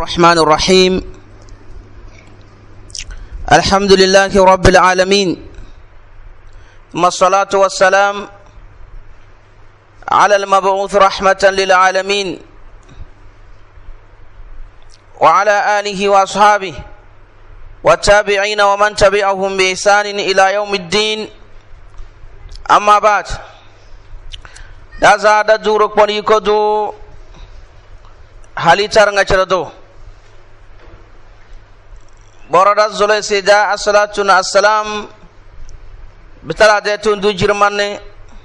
الرحمن الرحيم الحمد لله رب العالمين ثم الصلاة والسلام على المبعوث رحمة للعالمين وعلى آله وأصحابه والتابعين ومن تبعهم بإحسان إلى يوم الدين أما بعد da zada duruk poni kodo halitar ngacirado borada zole sida assalatu na assalam bitala de tundu jirmanne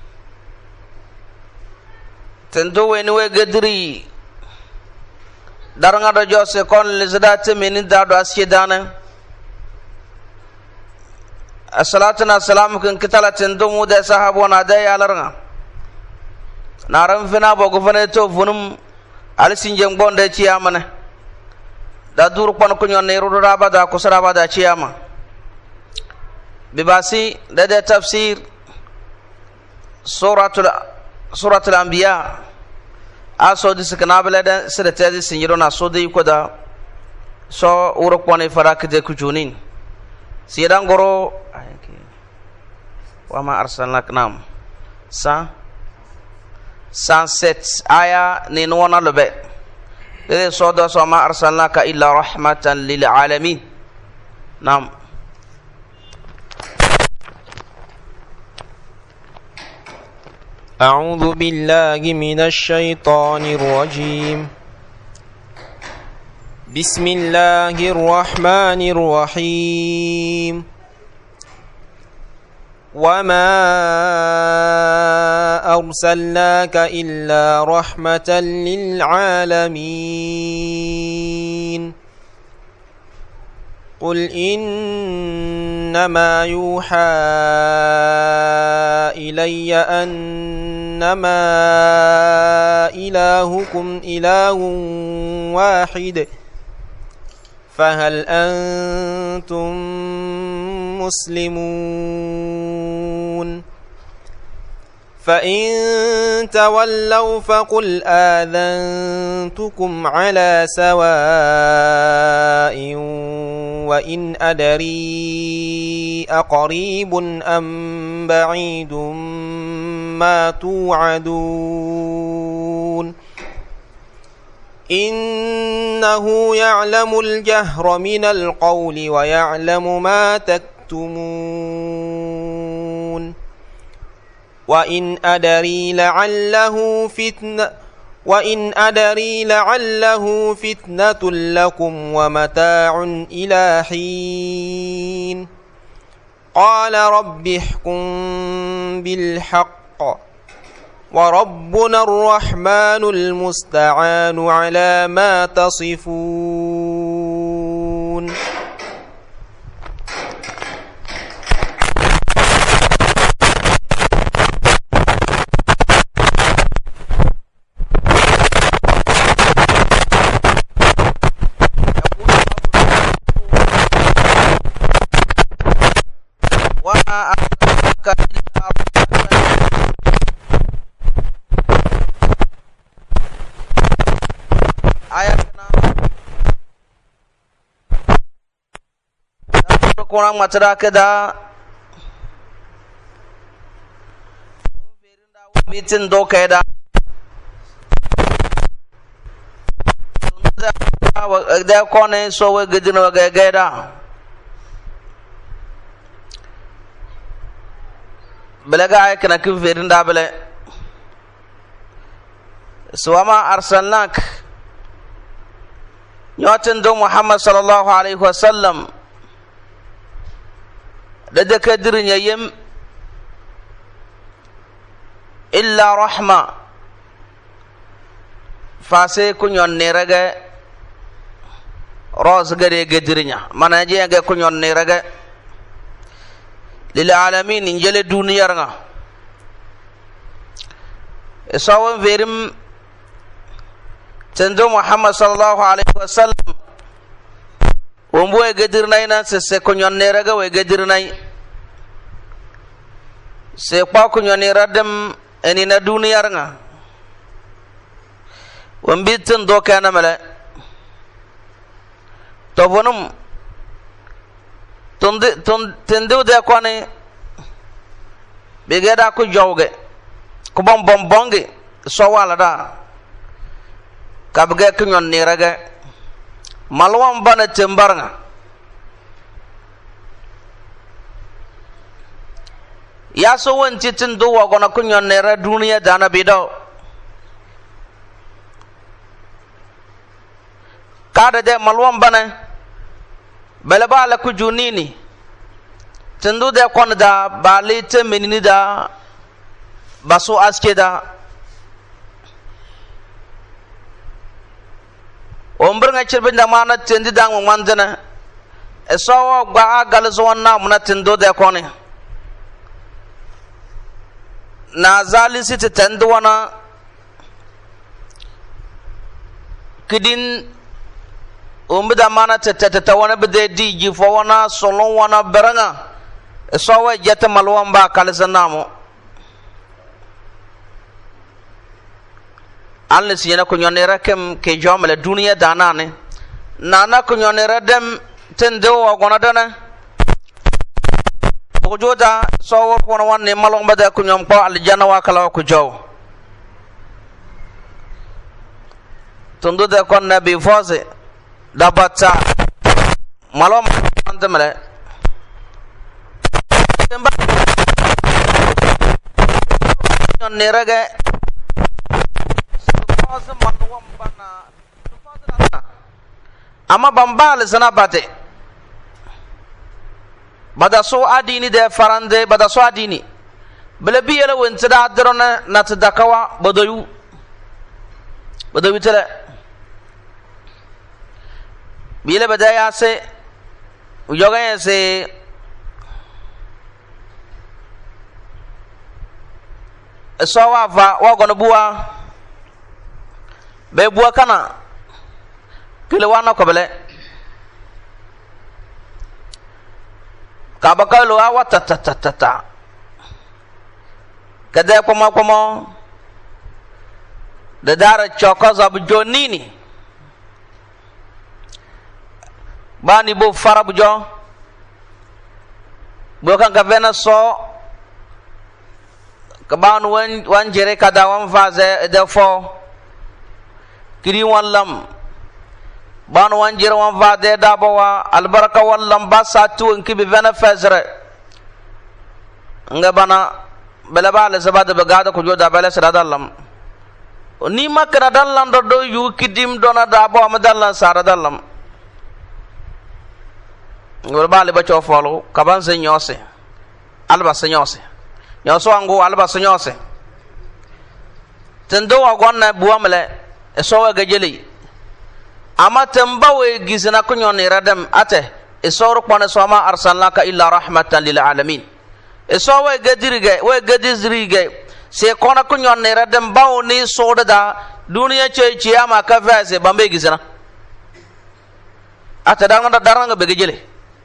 tendo weni we gedri daranga do jose kon le zadate menin dado asyedana assalatu na assalam kun kitala tendo mu de sahabo na de yalaranga naram fina bogo fane to funum alisinjem gonde ciyama ne da dur kon ko nyon ne rudu rabada ko sarabada ciyama bibasi de tafsir suratul anbiya aso diskana de sirate di sinjiro na so de ko da so uro pone farak de kujunin sidan goro wa ma arsalnak nam sa 107 aya ni nona lobe ele sodo so ma arsalnaka illa rahmatan lil alamin nam أعوذ بالله من الشيطان الرجيم بسم الله الرحمن الرحيم وما أرسلناك إلا رحمة للعالمين قل إنما يوحى إلي أنما إلهكم إله واحد فهل أنتم مسلمون فإن تولوا فقل آذنتكم على سواء وإن أدري أقريب أم بعيد ما توعدون إنه يعلم الجهر من القول ويعلم ما تكتمون وإن أدري لعله فتنة لكم ومتاع إلى حين قال رب احكم بالحق وربنا الرحمن المستعان على ما تصفون kurang matara kada bitin do kada da kone so we gidino ga gada belaga ay kana kin ferin da bele suwama arsalnak nyoten do Muhammad sallallahu alaihi wasallam da kadirin yayyim illa rahma fase kunyon ne raga roz gare gadirinya mana je ga kunyon ne raga lil alamin injele duniyar nga esawon verim tendo Muhammad sallallahu alaihi wasallam wombo e gadirnay na se kunyon ne raga we gadirnay se kwa kunyon ne radam eni na duniyar nga wambitin do kana mala to vonum tundu de kwani bigeda ku jawge ku bonge so wala da kabge ku nyon ni rage malwam bana tembarnga ya so wanti tundu wa gona ku nyon ne ra duniya dana bido kada de malwam bana belaba la ku junini tundu de kon da bali te menini da baso aske da ombr nga chirbe da mana tendi dang manjana eso gba gal zo na muna tundu de koni na zali sit tendu wana kidin umbida mana tata wana bede di jifo wana solon wana beranga so wa jeta malwan ba kalsanamo alle siyana ko nyonera kem ke jomle duniya danane nana ko nyonera dem tendo wa gona dana ko jota so wa ko wanne malon bada ko nyom ko aljanna wa kala ko jow tondo de kon nabi fose dabata malom antamale temba nerage fose malom bana ama bambal sana bate bada so adini de farande bada so adini bele biyele wontada adrona natdakawa bodoyu tele bile badaya se yoga se sawa va wa gona buwa be buwa kana kile wana ko bele kabakalo wa tata kada komo da dara chokoza bu jonini bani bo farabu jo bo kan ka vena so ka ban wan jere kada wan faze de fo kiri wallam ban wan jere wan fade da bawa albaraka wallam basatu en kibi vena fazre nga bana bela bale zabada be gada ko joda bale sadallam ni makana dallan do yu kidim dona da bo am dallan sara dallam ngol bale ba cho folo kaban se nyose alba se nyose nyoso ango alba se nyose tendo wa gonna buamle e so wa gajeli ama tamba we gizna ko nyone radam ate e so ro pone so ma arsalnaka illa rahmatan lil alamin e so wa gadizrige se kona ko nyone radam bawo ni soda da duniya che ciyama ka fase bambe gizna ate daranga be gajeli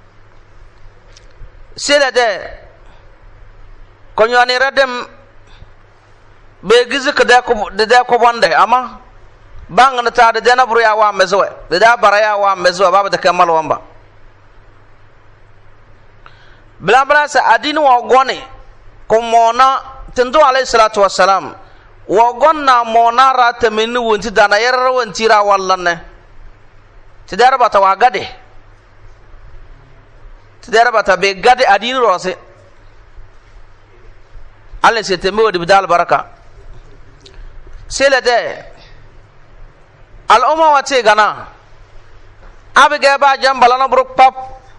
sila de konyani radem be gizi kada ko de ko bonde ama bangana ta de na buru ya wa mezwe de da baraya wa mezwe baba de kamal wamba bla sa adini wa gone ko mona tendo alayhi salatu wassalam wa gonna mona rata minni wonti dana yarra wonti ra wallanne tidara bata wa gade tidara bata be gade adini rose alle se tembe wodi bidal baraka sele de al umma wate gana abige ba jambala no bruk pap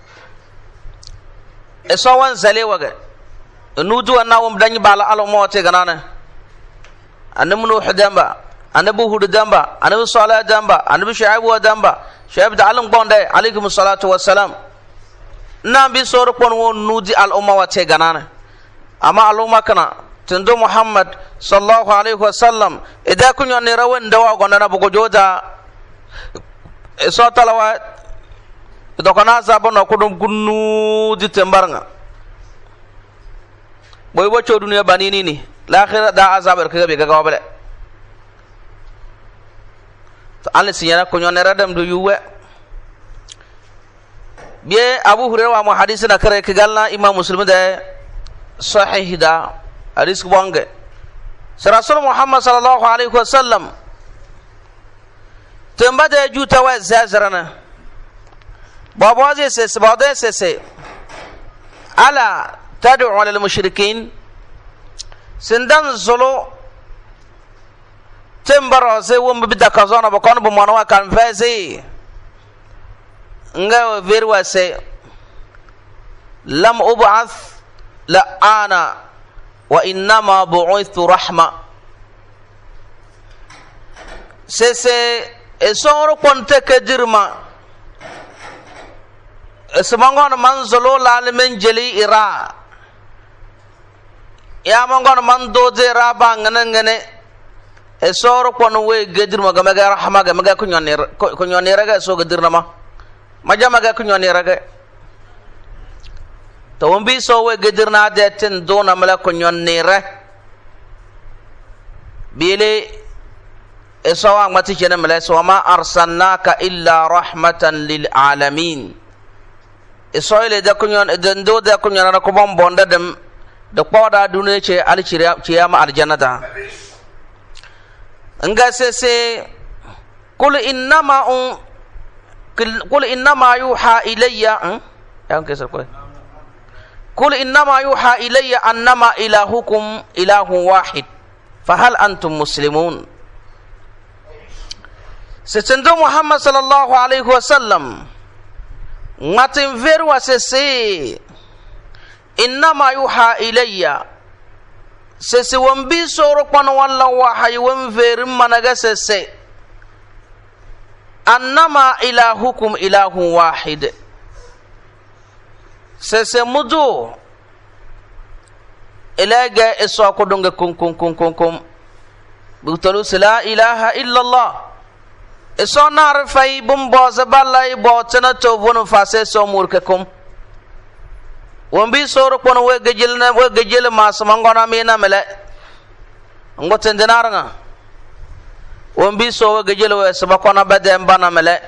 e so wan zale waga nudu annawum dañi bala al umma wate gana ne annabi nuh damba annabi hud damba annabi salih damba annabi shuaib damba shuaib da alam bonde alaykum salatu wassalam nabi sor kon won nudi al umma wate gana ne ama al umma kana tendo muhammad sallallahu alaihi wasallam ida kunyo ne rawan dawa gona na bugo joda so talawa do kana zabon ko dum gunnu di tembarnga boy bo chodu ne banini ni l'akhirah da azabar ka be gaga wabale to Allah siyana kunyo ne radam do yuwe بيه أبو هريرة وما حديثنا كره كقالنا إمام مسلم ده صحيح ده حديث بانجه رسول محمد صلى الله عليه وسلم تنبدا جوتا وزازرنا بابوازي سس بادي سس الا تدعو على المشركين سندان زلو تمبر سي وم بدا كازونا بكون بمانوا كان فازي nga verwa se lam ub'ath la ana wa innama bu'ithtu rahma sese esoro konte kedirma esmangon manzolo lalmen jeli ira ya mangon man doze ra ba ngene esoro kon we gedirma ga mega rahma ga mega kunyonira ga so gedirna ma majama ga kunyonira ga to wombi so we gedirna de ten dona mala kunyonira bile esawa ngati chene mala so ma arsalnaka illa rahmatan lil alamin esoyle de kunyon de ndo de kunyonira ko bonda dem de poda dune che alchiriya ciyama aljannata nga sese qul innama yuha ilayya ya kesar ko قل إنما يوحى إلي أنما إلهكم إله واحد فهل أنتم مسلمون ستندو محمد صلى الله عليه وسلم ناتن فيروا سسي إنما يوحى إلي سسي ومبي سورك من والله وحي ومفير منغا سسي أنما إلهكم إله واحد sese mudu ilaga iswa ko donga kum butulu la ilaha illa allah iso nar fay bum boza ballay bo tana to wonu fase so murkakum wombi soro kono we gejel mas mangona mina mele ngoten dinaranga wombi so we gejel we sabakona badem bana mele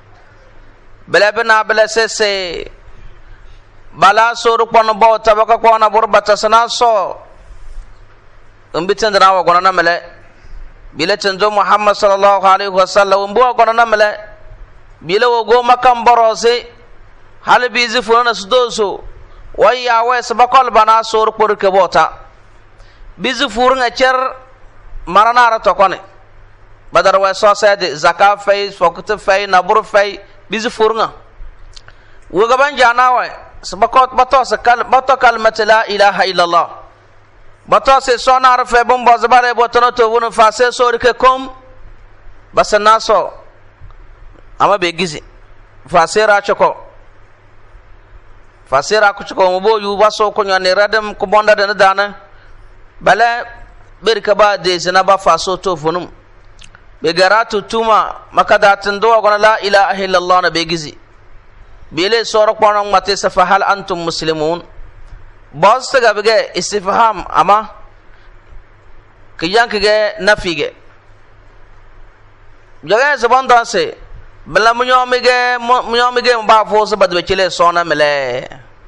bela bela sese bala soro kono bo tabaka kono burbata sana so umbitan dana wa kono namale bila tanzo muhammad sallallahu alaihi wasallam mbo kono namale bila wo go makam borose hal bizi fulana sudoso waya wa sabakol bana soro por ke bota bizi furunga cer marana ra to kone badar wa so sade zakat fay fokut fay nabur fay bizi furunga wo gaban jana wa سبقات بطاس كلمة لا إله إلا الله بطاس سونا رفع بوم بازبار بوتنا تون فاسه سورككم بس الناسو أما بيجزي فاسه راشكو فاسه راكشكو مبو يوباسو كنيا نردم كبوندا دنا بلا بركبا ديزنا بفاسو توفنم بجراتو توما مكاداتن دوا قلنا لا إله إلا الله نبيجزي بيلي سورك بانون ماتي سفهل أنتم مسلمون باز تغا بغي استفهام أما كيان كغي نفيغي جغي زبان دانسي بلا منيوميغي مبافوس بد بچلي سونا ملي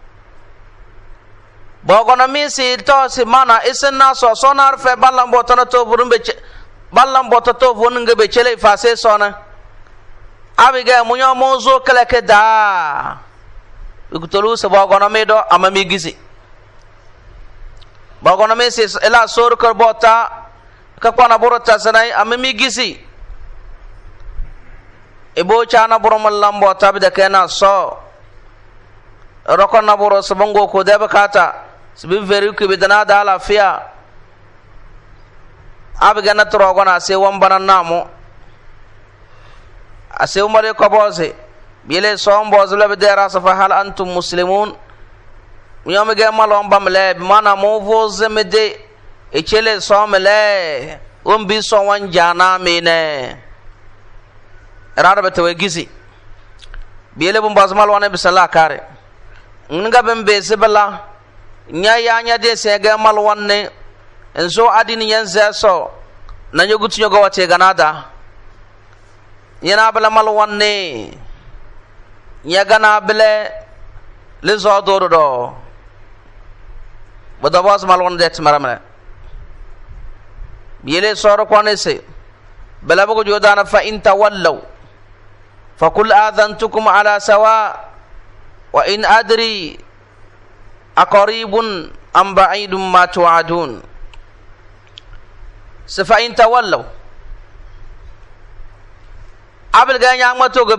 بوغونا ميسي توسي مانا اسن ناسو سونا رفع بالان بوتنا توفرن بالان بوتنا توفرن بچلي فاسي سونا abiga munyo mozo kala keda bigutolu se bagona medo amami gizi bagona me se ela sor kar bota ka kwana borota sanai amami gizi ebo chana boromal lambo tabida kena so rokon na boro sabongo ko deba kata sibi veru ke bidana da lafiya abiga na trogona se wambana namo ase umare ko boze bile som boze le dera safa hal antum muslimun nyome ge malom bamle mana mo voze mede e chele somle umbi so wan jana mine rada bete we gizi bile bum boze mal wana bisala kare nga bembe sebala nya de se ge mal wanne enzo adini yenze so na nyogutu nyogo wate ganada yana bala mal wanne ya gana bele le zo do bodo bos malon det maramle yele soro kone se bala bugo jodana fa in tawallaw فقل آذنتكم على سواء وإن أدري أقريب أم بعيد ما توعدون فإن تولوا abel ga nyang ma to go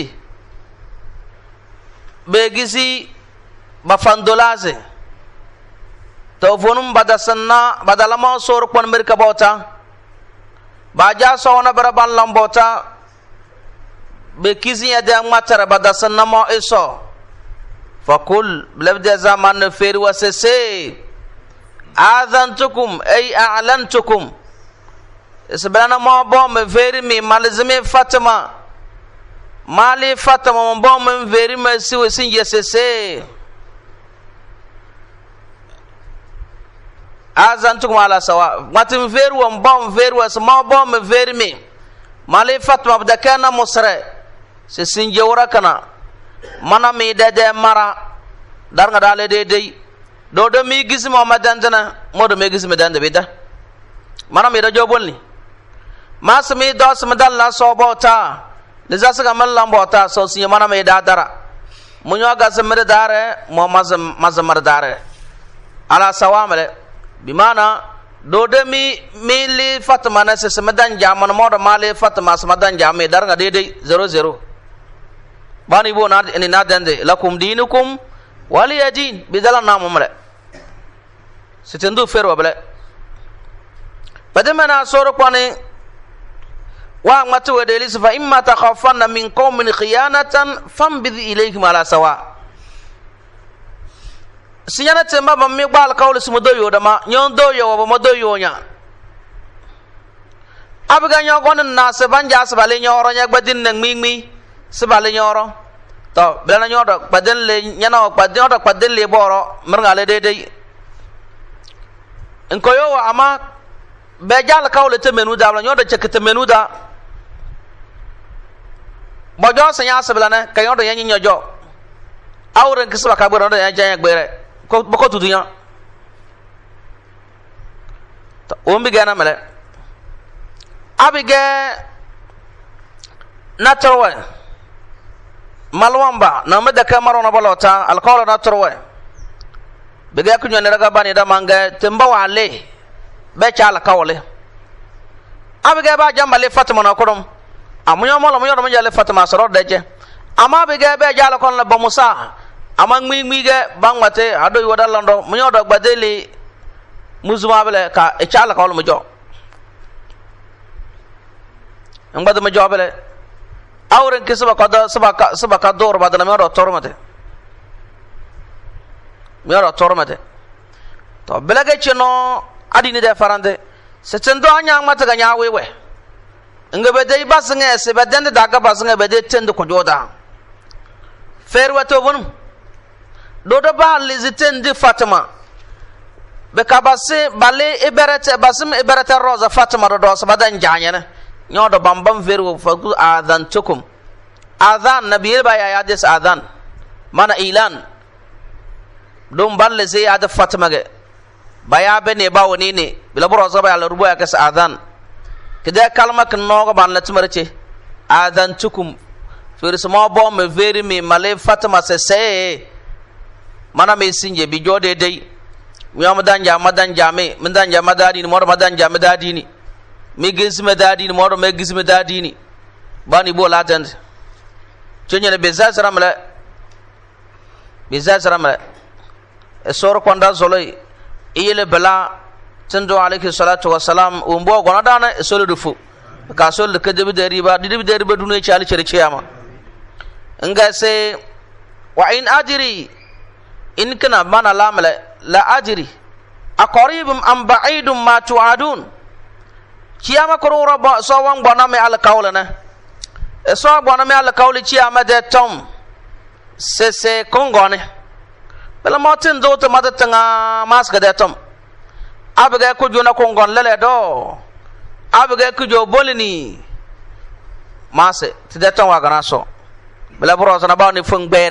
begisi ba fandolaze to vonum badalama sor kon merka bota ba ja sona baraban lambota be kizi ya da matara badasanna mo iso fakul blabda zaman fer wasese adantukum ay a'lantukum isbana mo bom veri mi malzime fatima mali fatima mo bom veri ma siwe sinje sese azantukum ala sawa matim veri wo bom veri was mo bom veri mi mali fatima badakana musra se sinje wora kana mana mi dede mara dar nga dale de do mi gis mo madandana modo mi gis madanda beda mana mi da jobonni masmi do sama dalla so bota le zasaga mallam bota so sinje mana mi da dara munyo ga samre dare mo mazamar dare ala sawamale bi mana do de mi li fatma na se samadan jaman modo mali fatma samadan jame dar nga de 00 bani bo na ni nadande lakum dinukum waliya din bidala namumle sitendu ferwa bale badamana soro kwani wa matu wadeli fa imma takhafanna min qaumin khiyanatan fambid ilayhim ala sawa sinyana temba ba mi gbal kawle sumodo yo dama nyon do yo ba modo yo nya abiga nyo gonen na se banja se bale nyoro nya gbadin nang mimi se bale nyoro to bela nyodo baden le nyana baden odo baden le boro mrngale de en koyo ama be jal kawle te menuda bla nyodo chekete menuda bojo sanya se bela ne kayodo yanyi nyojo awren kisba ka boro do yanya gbere ko boko tudunya to ombi gana mele abige natorwa malwamba na meda kamarona balota alqawla natorwa bege kunyo ne daga bani da manga temba wale be cha alqawle abige ba jambale fatima na kodum amunyo molo munyo do mjale fatima soro deje ama bige be jala kon la bamusa ama ngmi ge bangwate ado yoda lando munyo do gbadeli muzuma bele ka e cha alqawle mujo ngba me jobele awren kisba kada sabaka dor badana me ro tormate to belage chino adini de farande se tendo anya mata ga nyawewe ngabe dei basnge se badende daga basnge be de tendo ko joda ferwa to bonum dodo ba lizitendi fatima be kabase bale iberete basim iberete roza fatima do sabadan janyana nyodo bambam veru fagu adhantukum adhan nabiy ba ya des adhan mana ilan dum balle se ya da fatima ge baya bene ba woni ne bila boro zaba ya rubo ya kas adhan kida kalma kan nogo ban la tumarce adhantukum fer sama bo me veri me male fatima se mana me sinje bi jode dei mi amadan jame mindan jamadadi ni mor madan jamadadi ni mi gisme dadi ni moro me gisme dadi ni bani bo latand chenye bezazramle e sor konda zoloi ile bala tendo alayhi salatu wassalam umbo gona dana e solo dufu ka sol ke debi deriba dune chali chere chiyama nga se wa in ajri in kana mana lamle la ajri aqaribum am ba'idum ma tu'adun chiyama korora ba so wan bona me al kawlana e so bona me al kawli chiyama de tom se kongone bela motin do to madatanga masga de tom abiga ko jona kongon lele do abiga ko jo bolini mase ti de tom wa gana so bela bro sana ba ni fun gbere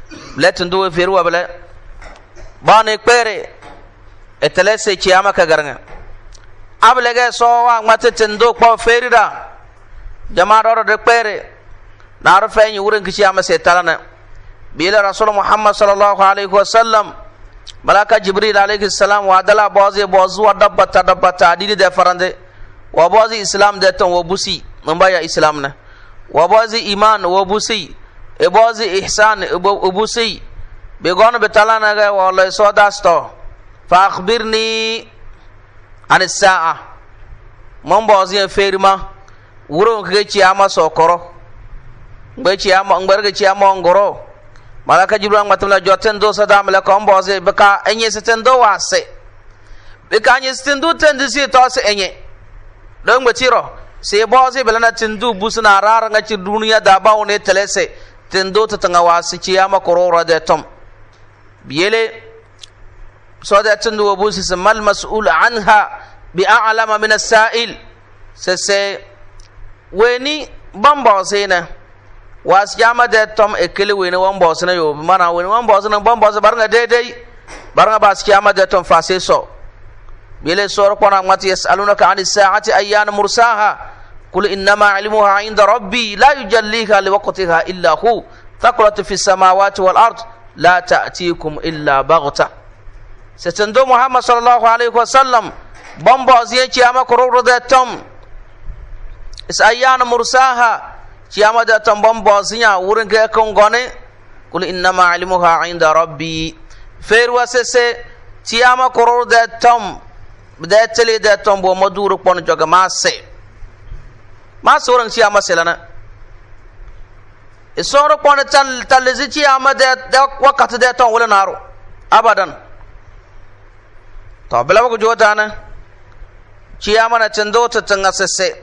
letin do feru wa bele bane pere etele se kiyama ka garanga ablege so wa ngate tendo ko ferida jama ro de pere na ro fe nyi wurin kiyama se talana bila rasul muhammad sallallahu alaihi wasallam malaka jibril alaihi salam wa dala bozi bozu wa dabbata didi de farande wa bozi islam de ton wa busi mbaya islam na wa bozi iman wa busi e bozi ihsan e busi be gono be talana ga wala so dasto fa akhbirni an as-sa'a mon bozi ferima wuro ke ciyama sokoro ngbe ciyama ngberge ciyama ngoro malaka jibril matula joten do sada malaka on bozi be ka enye setendo wase be ka enye setendo tendisi to se enye don ngbe tiro se bozi belana tindu busna rara nga ci duniya da bawo ne telese tendo ta tanga wasi ciyama korora de tom biyele so da tindu wabusi mal mas'ul anha bi a'lama min as-sa'il se weni bamba sena was jama de tom ekele weni wan boss na yo mana weni wan boss na bamba so barnga dede barnga bas jama de tom fase so bile so ko na mati yasalunaka an as-sa'ati ayyana mursaha qul innama ilmuha 'inda rabbi la yujalliha liwaqtiha illa hu thaqulat fi as-samawati wal ard la ta'tikum illa baghta setendo muhammad sallallahu alaihi wasallam bamba ziye jama kororo de tom is ayyana mursaha ciyama da tambon bosinya wurin ka kan gone kul innama ilmuha inda rabbi fer wasese ciyama koror da tom da tele da tombo maduru pon joga masse wurin ciyama selana isoro pon talzi ciyama da wakati da tom wala naro abadan to bela ko jota na ciyama na tendo ta tanga sese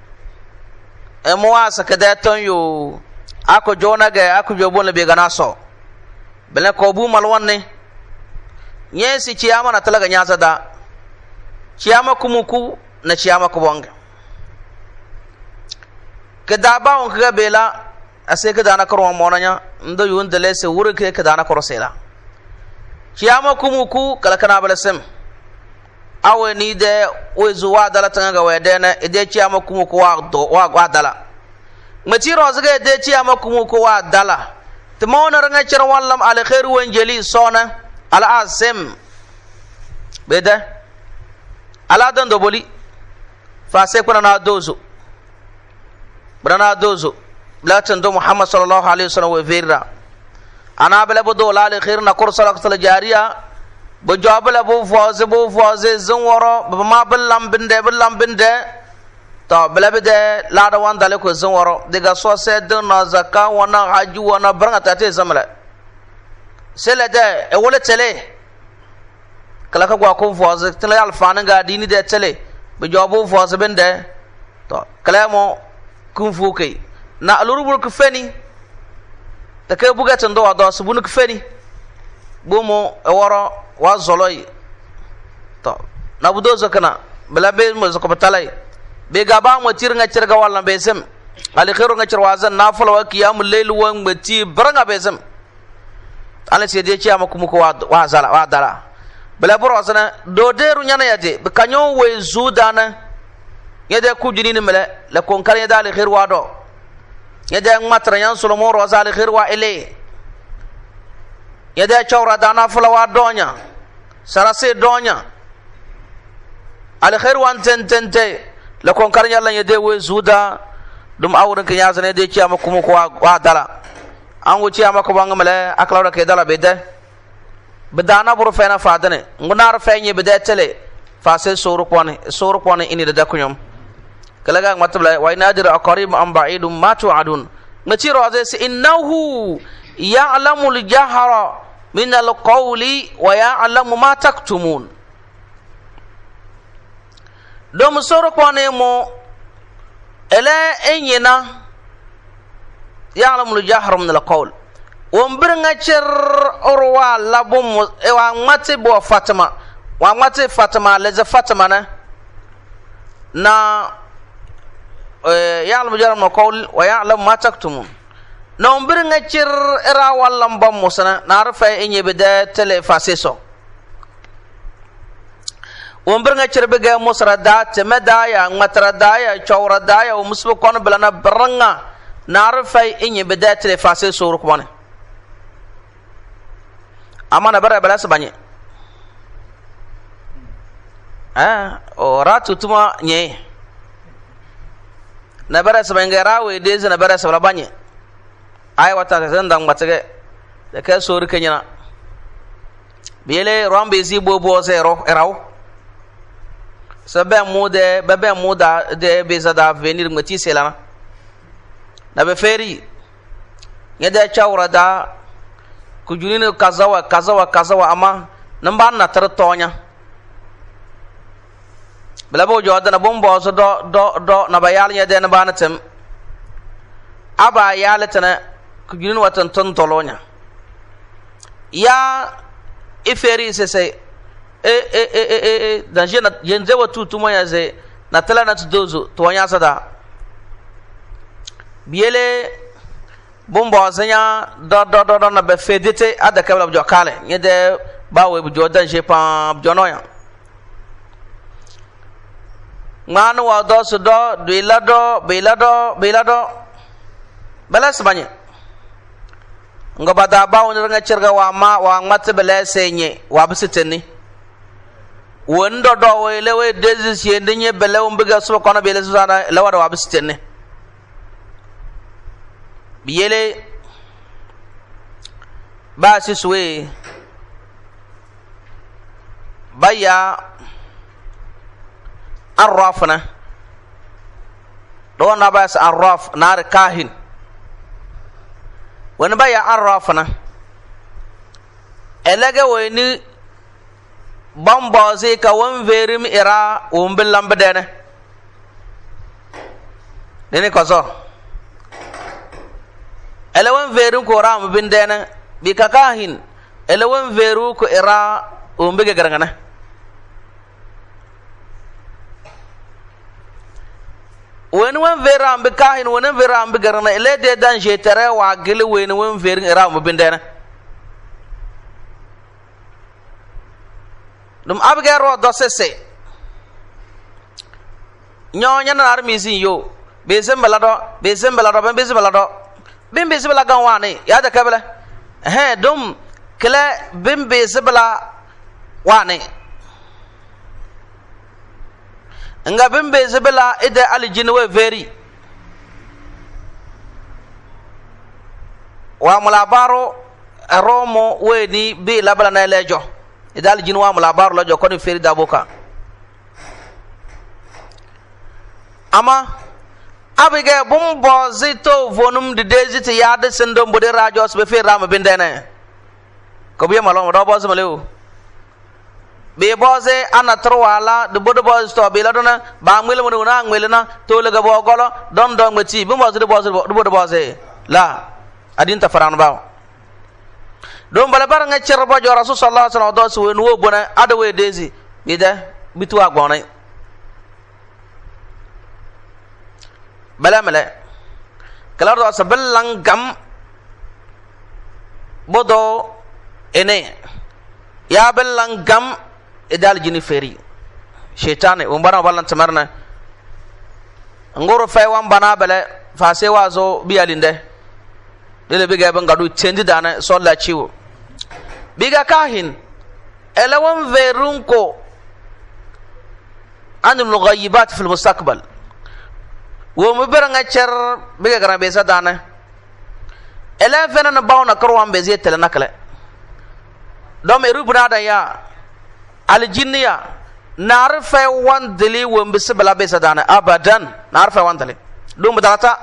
emwa sakada ton yo ako jona ga ako jobon be gana so bele ko bu malwanne nyesi ciyama na talaga nyasa da ciyama kumuku na ciyama ko bonga kada ba on ka bela ase kada na karwa monanya ndo yun dele se wure ke kada na korosela ciyama kumuku kala kana balsem awe ni de wezu wa dala tanga wede na ede ciyama kumuku wa dala matiro zage ede ciyama kumuku wa dala tmona ranga cira wallam al khair wanjeli sona al azim beda ala dan do boli fa se kuna na dozo brana dozo latan do muhammad sallallahu alaihi wasallam wa verra ana bala bodo la al khair na kursala sal jariya bo jobala bo foze zonworo ba ma billam binde to bala bide la da wan dale ko zonworo diga so se de na zakka wana haji wana branga tate zamala sele de e wala tele kala ka gwa ko foze tele alfana ga dini de tele bo jobo foze binde to kala mo kun fukai na alurubul ku feni ta kai bugatan do ado subun ku feni bomo e woro wa zoloi to na budo zakana bala be mo zakko talai be gaba mo tirnga cirga walla be sem ali khairu nga cirwa zan nafala wa qiyamul layl wa ngati branga be sem ala se de ciyama kuma ko wa zala wa dala bala boro sana do deru nyana yade be kanyo we zudana yede ku jinini mele la kon kare dali khairu wa do yede ngmatra yan solomo ro zali khairu wa ele yede chawra dana fala wa donya sarase donya al khair wan tentente la kon kar yalla yede we zuda dum awren ke yazane de ciyama kuma ko wa dala an wo ciyama ko banga male aklawra ke dala bede bedana buru fena fadane ngunar fenye bede tele fase suru pone ini da kunyum kalaga matbla wa inadir aqarib am ba'idum ma tu'adun ngati rozes innahu ya'lamu al-jahra min al-qawli wa ya'lamu ma taktumun dom soro pone mo ele enyina ya'lamu al-jahra min al-qawl wombirnga cer orwa labum e wa ngati bo fatima wa ngati fatima leza fatima na ya'lamu al-jahra min al-qawl wa ya'lamu ma taktumun non bir nga cir era wallam bam musana nar fa inye bida tele faseso won bir nga cir biga musra da temeda ya ngatra da ya chawra da ya musbu kon blana branga nar fa inye bida tele faseso rukbane amana bara bala sabanye o ratu tuma nye na bara sabanga rawe deze na bara sabla banye ay wata ta ndang matege de ka sori kenyana biele rombe zi bobo zero eraw sabe muda de bezada venir ngati selana na be feri yeda chawra da kujunini kazawa ama namban na tar tonya belabo joda na bombo so do na bayal yede na banatem aba yaletana kujunini watan ton tolonya ya iferi sese dan jena yenze watu tumoya ze na tala na tudozo tonya sada biele bombo zanya do na be fedete ada kabla bjo kale yede bawe bjo dan je pa bjo noya ngano wa do so do bilado balas banye ngabada bawo nga cerga wa mat bele senye wa bisiteni wondo do we dezis yendenye bele umbiga so kono bele susana lawada wa bisiteni biyele ba siswe baya arrafna do na bas arraf nar kahin wani baya arrafna elege woni bambo ze ka won verim ira umbil lambedene dene kozo elewan veru ko ram bindena bi kakahin elewan veru ko ira umbege garangana wan vera ambe kahin wan vera ambe garana ele de dan je tere wa gele wan veru ira bindena dum abge ro do sese nyonya na armizi yo bezem balado bimbe zibla gan wani ya da kabla dum kala bimbe zibla wani nga bimbe zibla ida aljin we veri wa mulabaro romo we ni bi labla na lejo ida aljin wa mulabaro lejo ko ni feri da boka ama abige bumbo zito vonum de dezite yade sendo mbode radios be fe ram bindene ko biya malom do boz malew be boze ana trwala de bodo boz to be ladona ba ngwele mo na ngwele na to le gabo golo don ngati bumbo de bodo boze la adin ta faran ba don bala bar nga cer bojo rasul sallallahu alaihi wasallam do so wen wo bona adawe dezi bida bitu agbonay bala mala kala do saballang gam bodo ene ya ballang gam idal jini feri shaytane umbana ballan tamarna ngoro fay wan bana bala fa se wazo biyalinde dele biga ban gadu tendi dana solla ciwo biga kahin elawon verunko anul ghaibat fil mustaqbal wo mo beranga cer biga gara be sadana ele fena na bawna karwan be zete la nakale do me rubuna da ya al jinniya nar fa wan dili wo mbis bala be sadana abadan nar fa wan dili dum dalata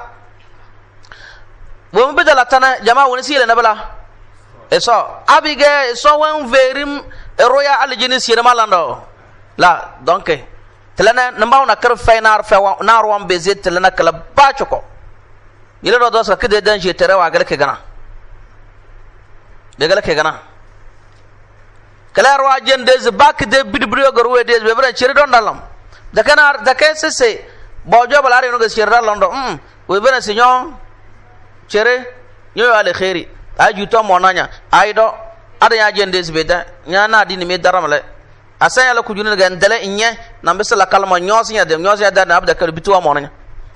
wo mo dalata na jama woni sile na bala eso abige so wan verim roya al jinni sire malando la donc telana nambaw na kar faynar fa nar wan bezet telana kala bachoko yele do do sa kede dan je tere wa gele ke gana de gele ke gana kala ro ajen de bak de bidbrio gorwe de be bra chiri don dalam da kana da ke sese bojo balare no ge chiri dalondo we bena sinyo chere nyo ale khairi aju to monanya aido ada nya jende sibeda nya na dini me daramale asanya la kujuna ga ndele inye na mbesala kalma nyosi ya de nyosi ya da na abda kal bitu monanya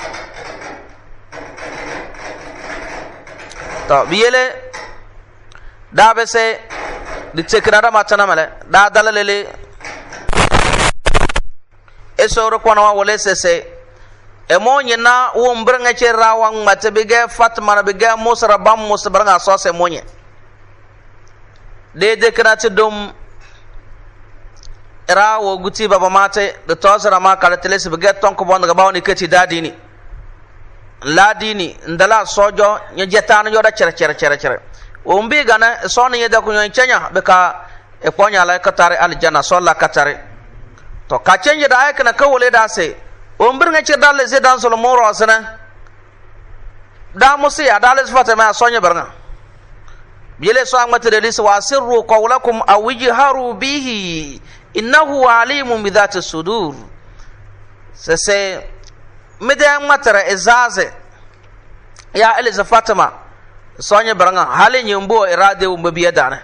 to biyele da be se di tsekra matana male da dalalele esoro kwana wa wole se e mo nyina wo mbrenga chera wa ngate bige fatma na bige musra bam musbranga so se monye de krati dum era wo guti baba mate de tozara ma kala telesi bige tonko bon ga bawni kati dadini ladini ndala sojo nya jetana yoda chere o mbi gana so ne yeda ko nyen chenya be ka e ponya la katare aljanna so la katare to ka chenje da ay kana kawole da se o mbir nga ci dal se dan solo moro asana da musi ya dal sifata ma sonya barna bile so amata de lis wa sirru qawlakum aw ijharu bihi innahu alimun bi dhati sudur se medan matara izaze ya eliza fatima sonya barna halin yimbo irade umba biya dana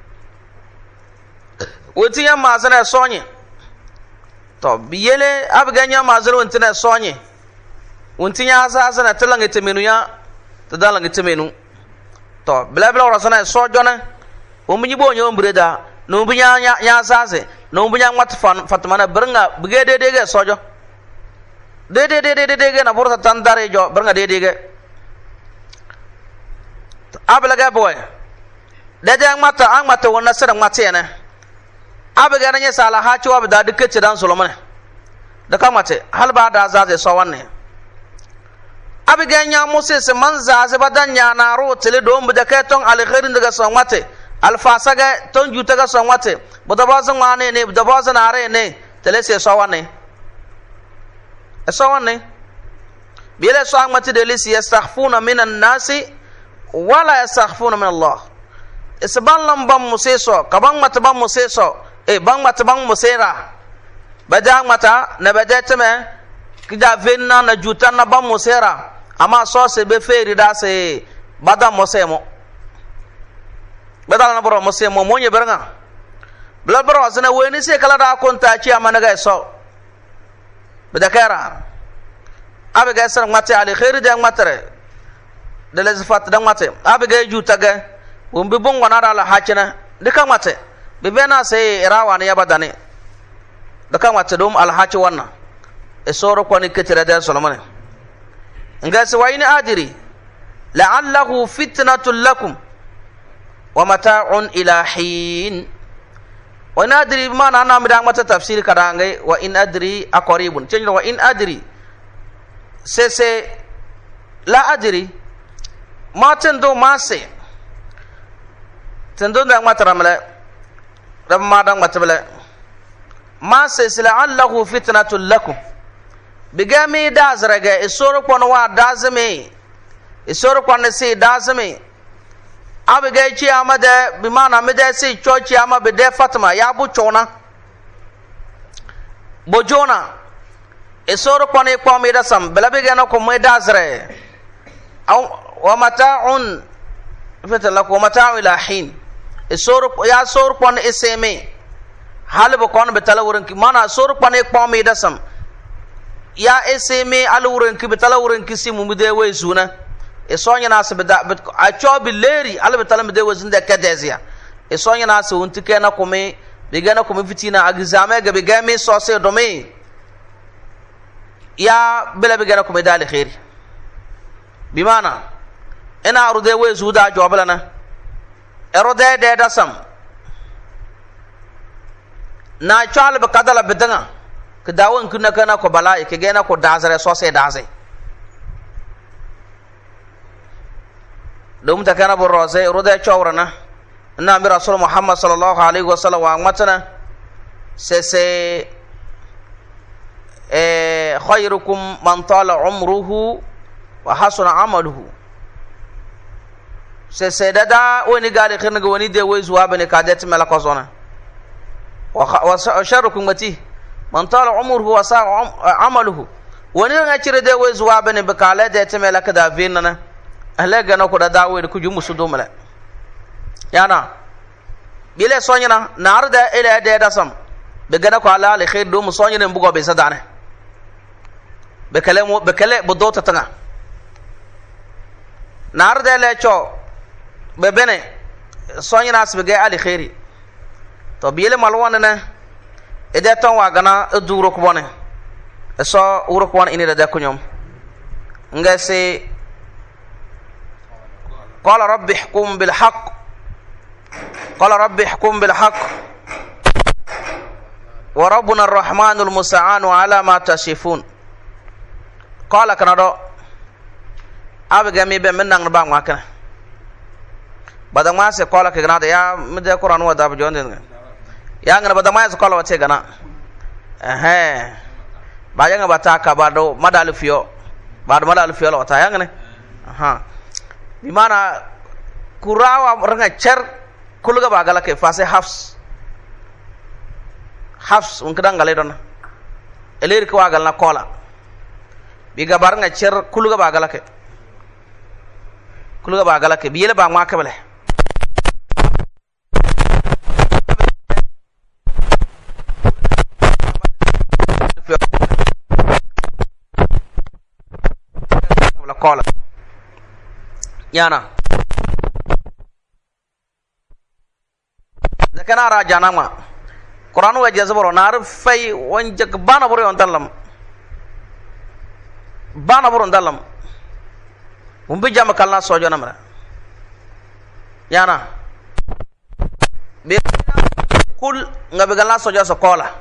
woti ya mazana sonya to biyele abganya mazuru wontina sonye wontinya asa na telange temenu ya tadalange temenu to blabla rasana sojona omunyi bonyo mbreda no bunya nya asase no bunya watfan fatmana bernga bugede dege sojo de na burta tandare jo bernga de ablaga boy de ang mata wona sera matene abiga na nyesa la ha chiwa da dikete dan solomon da kamate hal ba da zaze so wanne abiga nya mose se manza ze badanya na ro tele do mbu da keton al khairin daga so mate al fasaga ton juta ga so mate boda bazan wane ne boda bazan are ne tele se so wanne so wanne bile so mate de lisi yastakhfuna minan nasi wala yastakhfuna min Allah isban lambam mose so kaban mate ban mose so bang mata bang musera badang mata na badeteme kida venna na jutan na bang musera ama so se be feri da se badam mosemo badal na boro mosemo monye beranga bla boro asana weni se kala da konta ci amana ga so badakara abe ga sar mata ali khair da matare de les fat da mate abe ga jutaga wumbi bon wana la hakina dika mate bibena sai irawa ne yabadane da kan wata dum alhaji wannan isoro ko ni kitira da solomon nga sai wayni adiri la'allahu fitnatul lakum wa mata'un ila hin wa in adri ma na na mi da mata tafsir kadangai wa in adri aqribun cenjo wa in adri se la adri ma tendo ma se tendo da mata ramala ramma dan matbala ma se la'allahu fitnatul lakum bigami da zaraga isoro kono wa dazame isoro kono se dazame abiga ci amada bi mana meda se chochi ama be de fatima ya bu chona bojona isoro kono ko mi da sam bela biga na ko me da zare aw wa mata'un fitlakum mata'u ila hin isoro ya sor kon iseme halbo kon betala wurin ki mana sor kon e pome da sam ya iseme al wurin ki betala wurin ki simu mu de we zuna e sonya na se beda a chobi leri al betala mu de we zunda kadezia e sonya na se unti ke na kome be ga na kome fitina agizame ga be ga me so se do me ya bela be ga na kome dal khair bi mana ina arude we zuda jobala na erode de dasam na chal be kadala bedanga ke dawon kunna kana ko bala ke gena ko dazare so se daze dum ta kana bo rose rode chawrana na mi rasul muhammad sallallahu alaihi wasallam wa matana se khairukum man tala umruhu wa hasuna amaluhu se dada woni gali khirna go woni de way zuwa bane ka det mala ko zona wa sharukum mati man tala umruhu wa sa'a amaluhu woni nga cire de way zuwa bane be kala de te mala ka da vinna ahle gana ko da dawid ku jumu sudumala yana bile sonyina narda ila da da sam be gana ko ala al khair do mu sonyina mbugo be sadane be kale budota tanga narda le cho be bene sonyina asbe ga al khairi to bile malwana na ede ton wa gana duro ko bone so uro ko ini da ko nyom ngase qala rabbi ihkum bil haqq qala rabbi ihkum bil haqq wa rabbuna arrahmanul musta'anu ala ma tasifun qala kanado abiga mi be menang ba ngwa kana badama se qala ke gana da ya mide qur'an wa da jonde ya ngana badama se qala wate gana ba ya ngaba ka ba do madal fiyo ba do madal fiyo wata ya ngane bi mana kurawa ranga cer kulga ba gala ke fase hafs un kadang gale don elir ko wagal na kola bi ga bar nga cer kulga ba gala ke bi yele ba ma kabale kola yana zakana ra janama qur'an wa jazbaro nar fay wanjak bana buru on dallam umbi jam kalna sojo namra yana be kul ngabe galna sojo so kola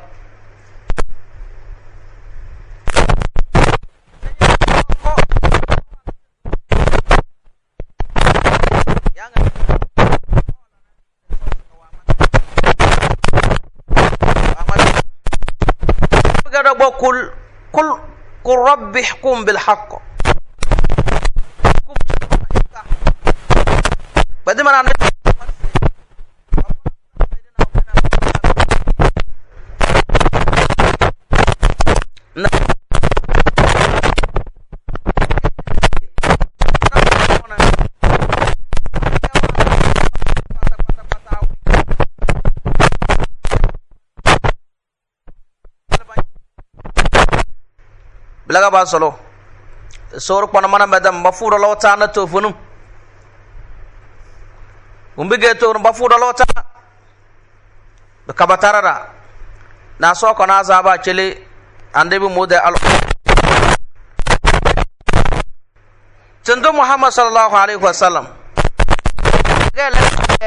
قل رب احكم بالحق بدي ما laga ba solo sor ko mana madam mafuro lota na to funum umbige to mafuro lota be kabatarara na so ko na zaba chele ande bi mude al tando muhammad sallallahu alaihi wasallam gele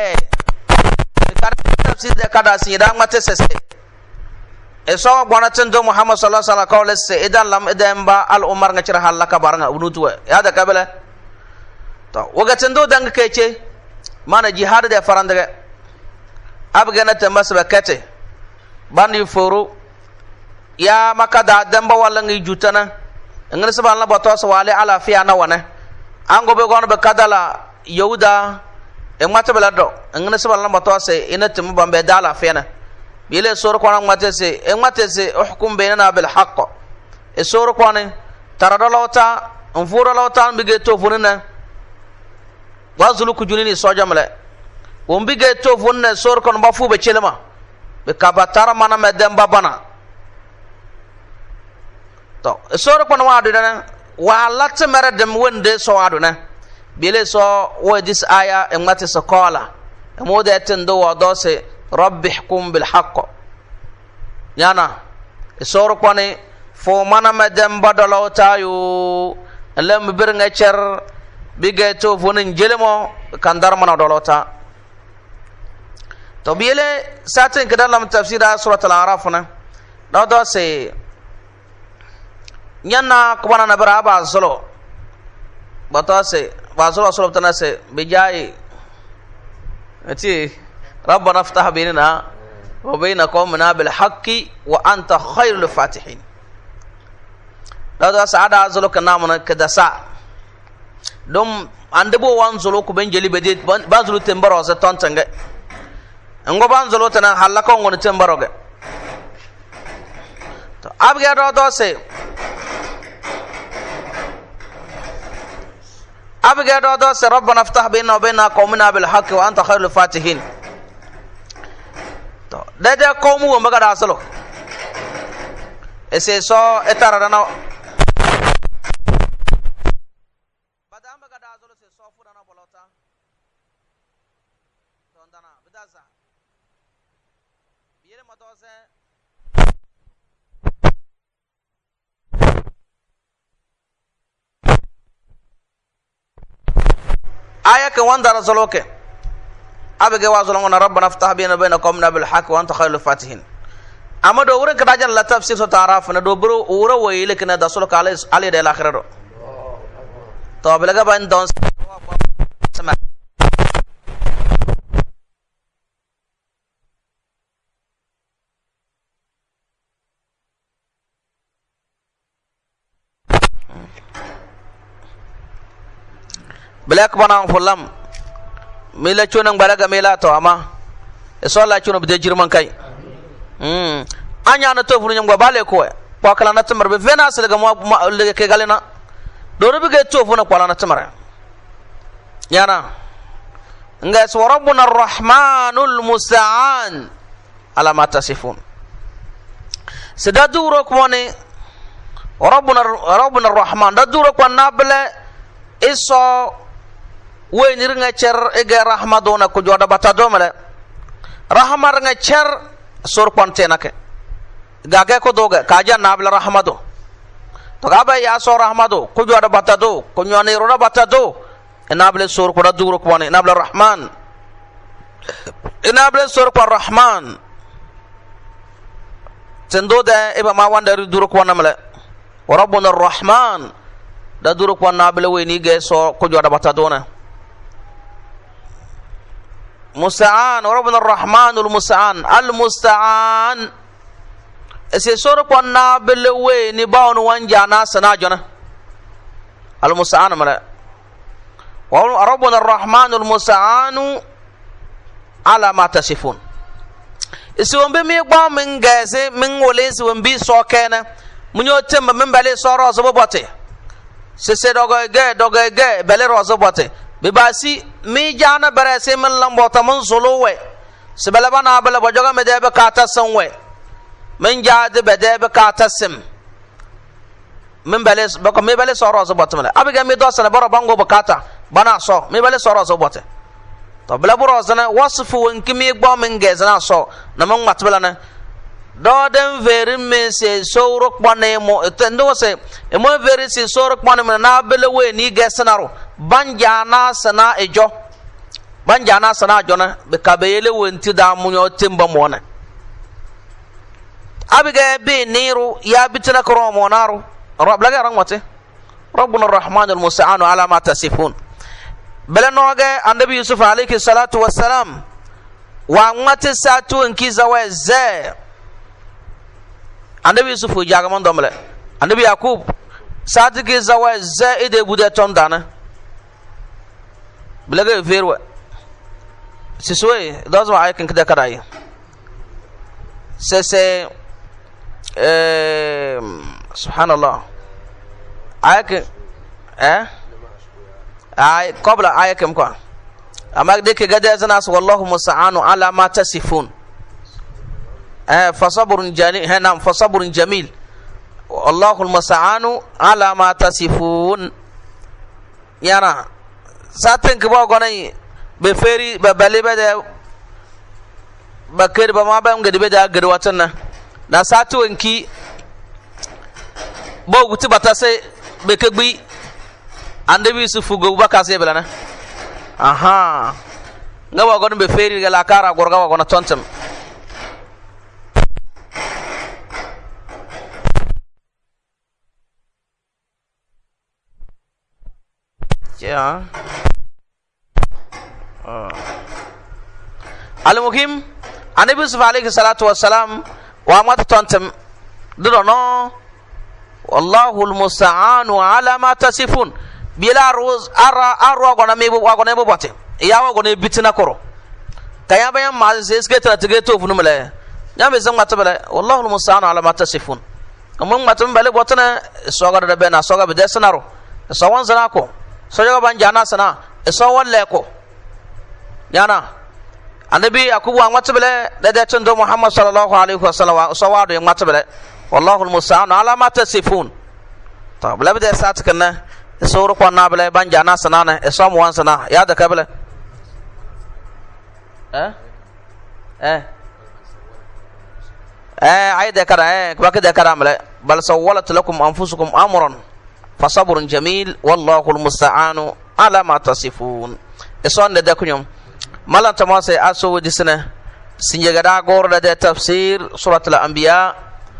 tafsir de kada si da mate sese eso gwana tando muhammad sallallahu alaihi wasallam kawle se idan lam idan ba al umar nga cira halaka baranga unutu ya da kabela to waga tando dang kece mana jihad de farandage abgana tamas bakate bandi furu ya makada damba wala ngi jutana ngene subhanallah bato so wale ala fiya na wana ango be gono be kadala yauda e mata belado ngene subhanallah bato se ina timu bambe dala fiya na bile sor ko ngate se uhkum bainana bil haqq e sor ko ne taradalota onfura lota bige to funna wazulu ku junini sojamle on bige to funna sor ko ba fu be chelma be kabatara mana medem babana to e sor ko wa adu dana wa lat mere dem wonde so adu na bile so wo dis aya e ngate so kola e mode tendo wo do se rabbi ihkum bil haqq yana isoro kone fo mana medem badalo tayu lam bir nga cer bige to fonin jelemo kandar mana dolota to biele satin kadalam tafsira surat al-araf na do se nyanna ko bana na baraba solo bato se ba solo tana se bijai ati ربنا افتح بيننا وبين قومنا بالحق وانت خير الفاتحين دا سعاده زلو كنا من كدسا دوم andebo wan zolo ko ben jeli bede ban zolo tembaro se tontange ngo ban zolo tana halaka ngon tembaro ge to أبقى دوس ربنا افتح بيننا وبين قومنا بالحق وأنت خير الفاتحين. ده قوم وما قد أصله إسسو إتارنا بدأنا قد أصله إسسو فورنا بلوتا توندنا بدأزا بيرة مدوسة آية كوان درسلوك أبقى وازلون ربنا افتح بيننا وبين قومنا بالحق وأنت خير الفاتحين. أما دورة كراجل لا تفسير تعرف ندبرو أورا ويلك ندسلوك على ده الآخرة. طب لقى بين دونس بلاك بنا فلام ميلا چونang balaga mela to ama e so la chuno be jirman kai anya na to furu nyam go bale ko ko kala na tamar be vena sele ga mo le ke galena do be ge to funa ko la na tamar yana nga so rabbuna arrahmanul musta'an ala ma tasifun sadaduro ko ne rabbuna arrahman daduro ko nable iso we nir nga cer ege rahmadona ko joda batado male rahmar nga cer sor konte nake gage ko doga kaja nabla rahmado to gaba ya so rahmado ko joda batado ko nyone ro batado enable sor ko duro ko ne enable rahman enable sor ko rahman tendo da e ba ma wanda duro ko namale wa rabbuna arrahman da duro ko nable we ni ge so ko joda batado na musta'an rabbuna arrahmanul musta'an al musta'an ese soro konna belewe ni bawnu wanja na sana jona al musta'an mala wa rabbuna arrahmanul musta'anu ala ma tasifun ese wombe mi gba min gase min wole se wombi so kena munyo temba min bale soro so bobote se dogo ge bele ro so bobote bibasi mi jana bare se min lambo ta mun solowe se bala bana bala bojoga me de be kata sanwe min jaade be de be kata sim min bale bako me bale soro so botmale abiga mi do sana baro bango bakata bana so me bale soro so bote to bala boro sana wasfu won kimi gbo min gezana so na mon matbala na do den veri me se soro kwane mo tendo se e mo veri se soro kwane na bele we ni gesanaro banjana sana ejo banjana sana jona be kabele wonti da munyo timba mona abiga be niru ya bitna kromo naru rablaga rangwate rabbuna arrahmanul musta'an ala ma tasifun bele noge annabi yusuf alayhi salatu wassalam wa ngate satu nkiza wa ze annabi yusuf jaga mon domle annabi yakub satu kiza wa ze ide bude tondana belaga verwa siswe dazo ayakin kada kadai se subhanallah ayakin ay qabla ayakim ko amma deke gada zana su wallahu musta'anu ala ma tasifun fasabrun jani hanam fasabrun jamil wallahu musta'anu ala ma tasifun yana saten ke ba gonai be feri be bale be da bakir ba ma ba ngade be da gade watan na satu wanki bo guti batase be kegbi ande bi su fugo baka se belana aha ngawa gon be feri ga la kara gorga wa gona tontem ya al-muhim anabi yusuf alayhi salatu wassalam wa ma tontem dono wallahu al-musta'anu ala ma tasifun bila roz ara gona mebo gona mebo bote yawa gona bitina koro kaya bayan ma zeske tra tige to funu mele nyame zan mata bele wallahu almusta'an ala ma tasifun amon mata bele botana soga da bena soga be desanaro so wan zana ko so jaga ban jana sana so walle ko yana annabi akubu an watbele da tando muhammad sallallahu alaihi wasallam so wado en watbele wallahu almusta'an ala ma tasifun to bla bida sat kana so ru ko na bele ban jana sana na so mo wan sana ya da kabele ay da kara baka da kara mala bal sawwalat lakum anfusukum amran fasabrun jamil wallahu almusta'an ala ma tasifun so da kunyum malan tamase aso disna sinjaga da gor da tafsir suratul anbiya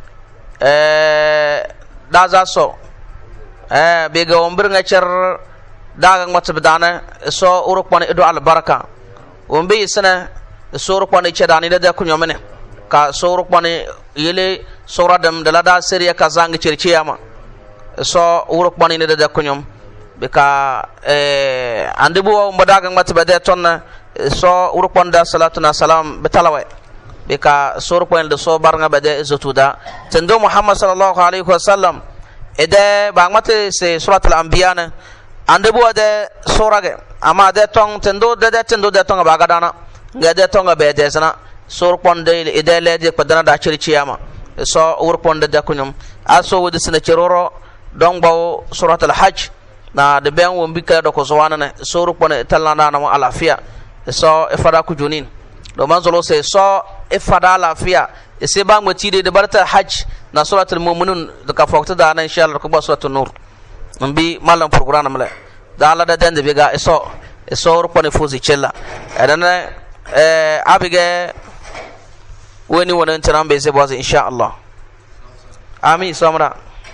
da za so be ga wombir nga cer daga ngwat bidana so urukwan ido albaraka wombe isna so urukwan cedani da kunyum ne ka so urukwan yele suradam da lada seriya ka zangi cerciyama so urukwan ne da kunyum be ka andibu mbadaga ngwat bade ton so urponda salatu na salam betalawe bika so urpon de so barnga bade zutuda tendo muhammad sallallahu alaihi wasallam ede bangmate se suratul anbiya na ande bo de sorage ama de tong tendo de tong bagadana ngade tong bede sana so urpon de ede le de padana da chirchiyama so urpon de kunyum aso wodi sina chiroro dong bawo suratul hajj na de ben won bika do ko zowana na so urpon talana na alafiya so ifada ku junin do manzolo se so ifada lafiya ise ba ngoti de barta hajj na suratul mu'minun da ka fokta da na insha Allah ko ba suratul nur mbi malam program mala da ala da dande biga so rupone fuzi chella adana abige woni wonan tarambe se boze insha Allah amin samra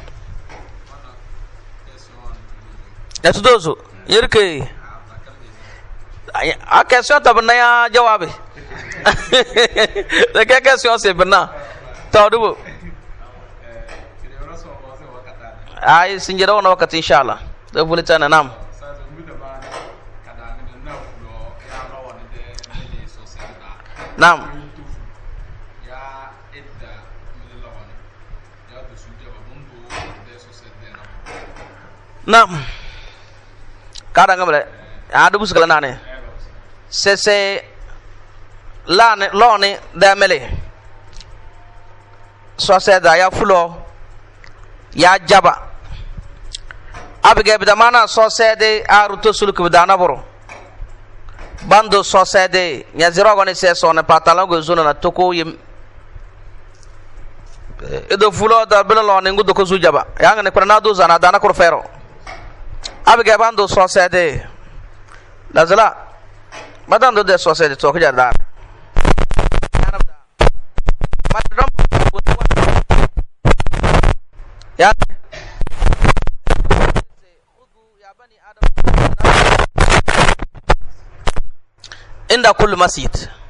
etudozo yirke a question tabna ya jawabe la question c'est bna tawdubo ay sinjira wona wakati inshallah da bulitana nam nam nam kada ngamle adu buskala nane c'est lane lone damele so seda ya fulo ya jaba abige bidamana so sede aruto sulku bidana boro bando so sede nya zero gone se so ne patala go zona na toko yim edo fulo da bela lone ngudo ko sujaba ya ngane prana do zana dana ko fero abige bando so sede lazala madam do de society to kja dar madam ya bani adam inda kullu masjid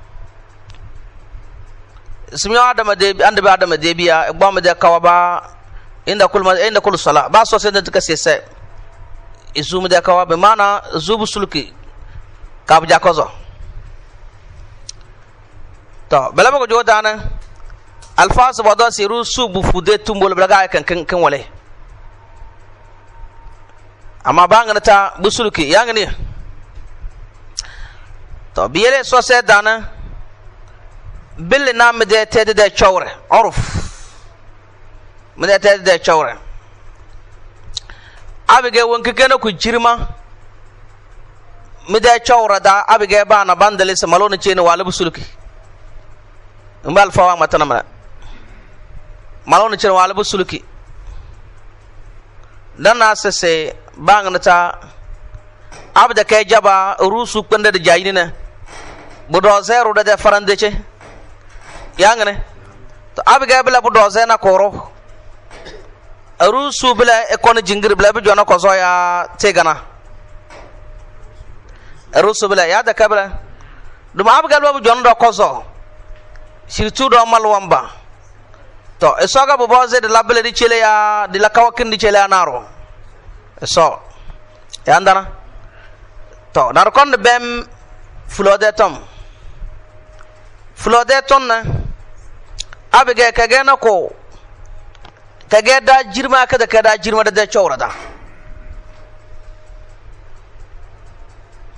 ismi adam de ande ba adam de biya gbam de kawaba inda kullu sala ba society de kasese isum de kawaba mana zubu sulki kabja kozo to belaba ko jodana alfas wado siru subu fude tumbol blaga kan wale amma bangana ta busulki yangani to biyele so se dana bil nam de tede de chawre urf mede tede de chawre abige wonke kana ku jirma mida chawra da abige bana bandale se malone chene wala busulki mbal fawa matana mala malone chene wala busulki dana se bangna ta abda kay jaba rusu pende de jayina budo zero de farande che yangane to abige bela budo zena koro rusu bela e kono jingir bela be jona ko zoya tegana rusubla ya da kabla dum abgal babu jondo kozo sirtu do malwamba to esoga bo boze de labele di chele ya di la kawakin di chele anaro so ya andana to nar kon de bem flode ton na abige kage na ko kage da jirma kada kada jirma da chawra da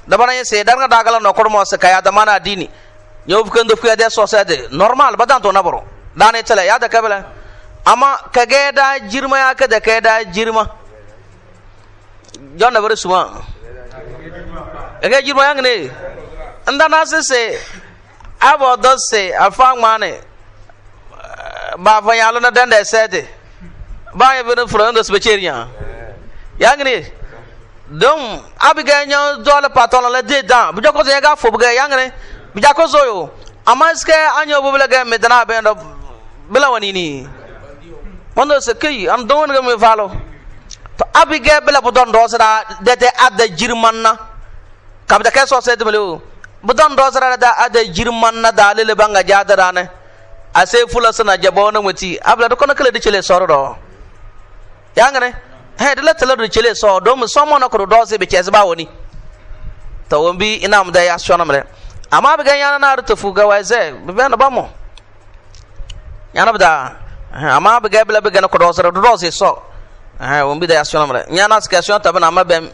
da bana yese dar nga dagala no kormo se kaya da mana dini nyof kendo fu de society normal badan to nabaro dane tele ya da kabela ama kage da jirma ya ka da kage da jirma jonna bare suma kage jirma yang ne anda na se abo do se afang mane ba fa yalo na danda sete ba ya bene frando specheria yang ne dom abiga nya dole patona la de da bu joko se ga fo bu ga yang ne bi jako zoyo amaske anyo bu bela ga medana be ndo bela wanini mondo se kai am don ga me falo to abiga bela bu don do sara de de adda jirmanna kabda ke so se de melo bu don do sara da adda jirmanna da lele banga jadara ne ase fula sana jabo na muti abla do kono kala de chele soro do yang ne he de la tele do chele so do mu so mo na ko do se be cheze ba woni to wombi inam da ya shona mele ama be ganya na rutu fuga waze be na bamo yana bda ama be gabla be gana ko do soro do se so wombi da ya shona mele nyana skation ta bana mabem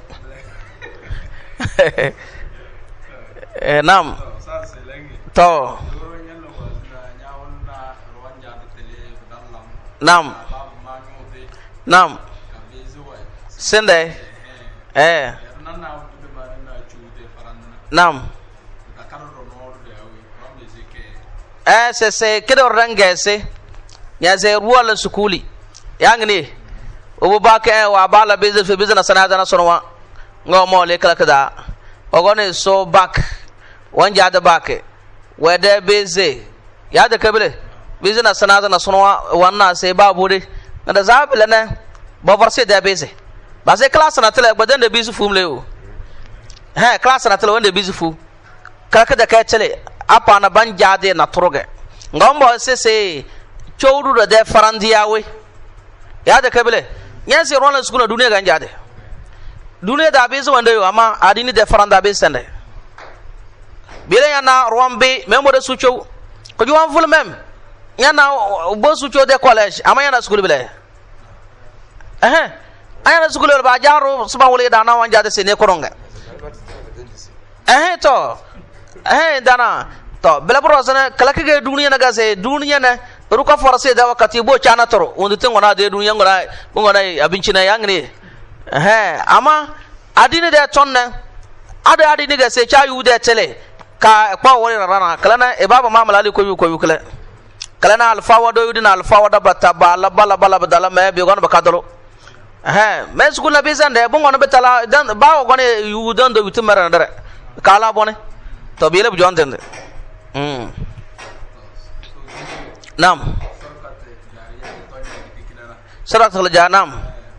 nam to nam nam sende nam se kedo rangese ya ze ruwala sukuli yangni obo baka wa bala beze fe beze na sanada na sonwa ngomo le kala kada ogone so back wanja da bake wede beze ya da kabile beze na sanada na sonwa wanna se babure da zabile na ba verse da beze ba se class na tele gbadan da bizu fumle o class na tele wanda bizu fu kaka da kai tele apa na banjade na troge ngombo se chowru da de farandiyawe ya da kabile nyansi rona school duniya ganjade duniya da bizu wanda yo ama adini de faranda be sende bile yana rombe memo de sucho ko juwan ful mem yana bo sucho de college ama yana school bile ayana school ba jaro suba wole da na wanja de sene koronga to dana to bela brosana kala kige duniya na gase duniya na ruka forase da wakati bo chana toro wonde tengona de duniya ngona abinci na yangne ama adini de tonne adini gase chayu de tele ka kwa wore rana kala na e baba mama lali ko yu kala na alfa wado yudina alfa wada bata bala badala me be gon bakadalo men school na bizande bo gon betala dan ba gon yu dan do witumara ndare kala bone to bile bu jontende nam sarat khal janam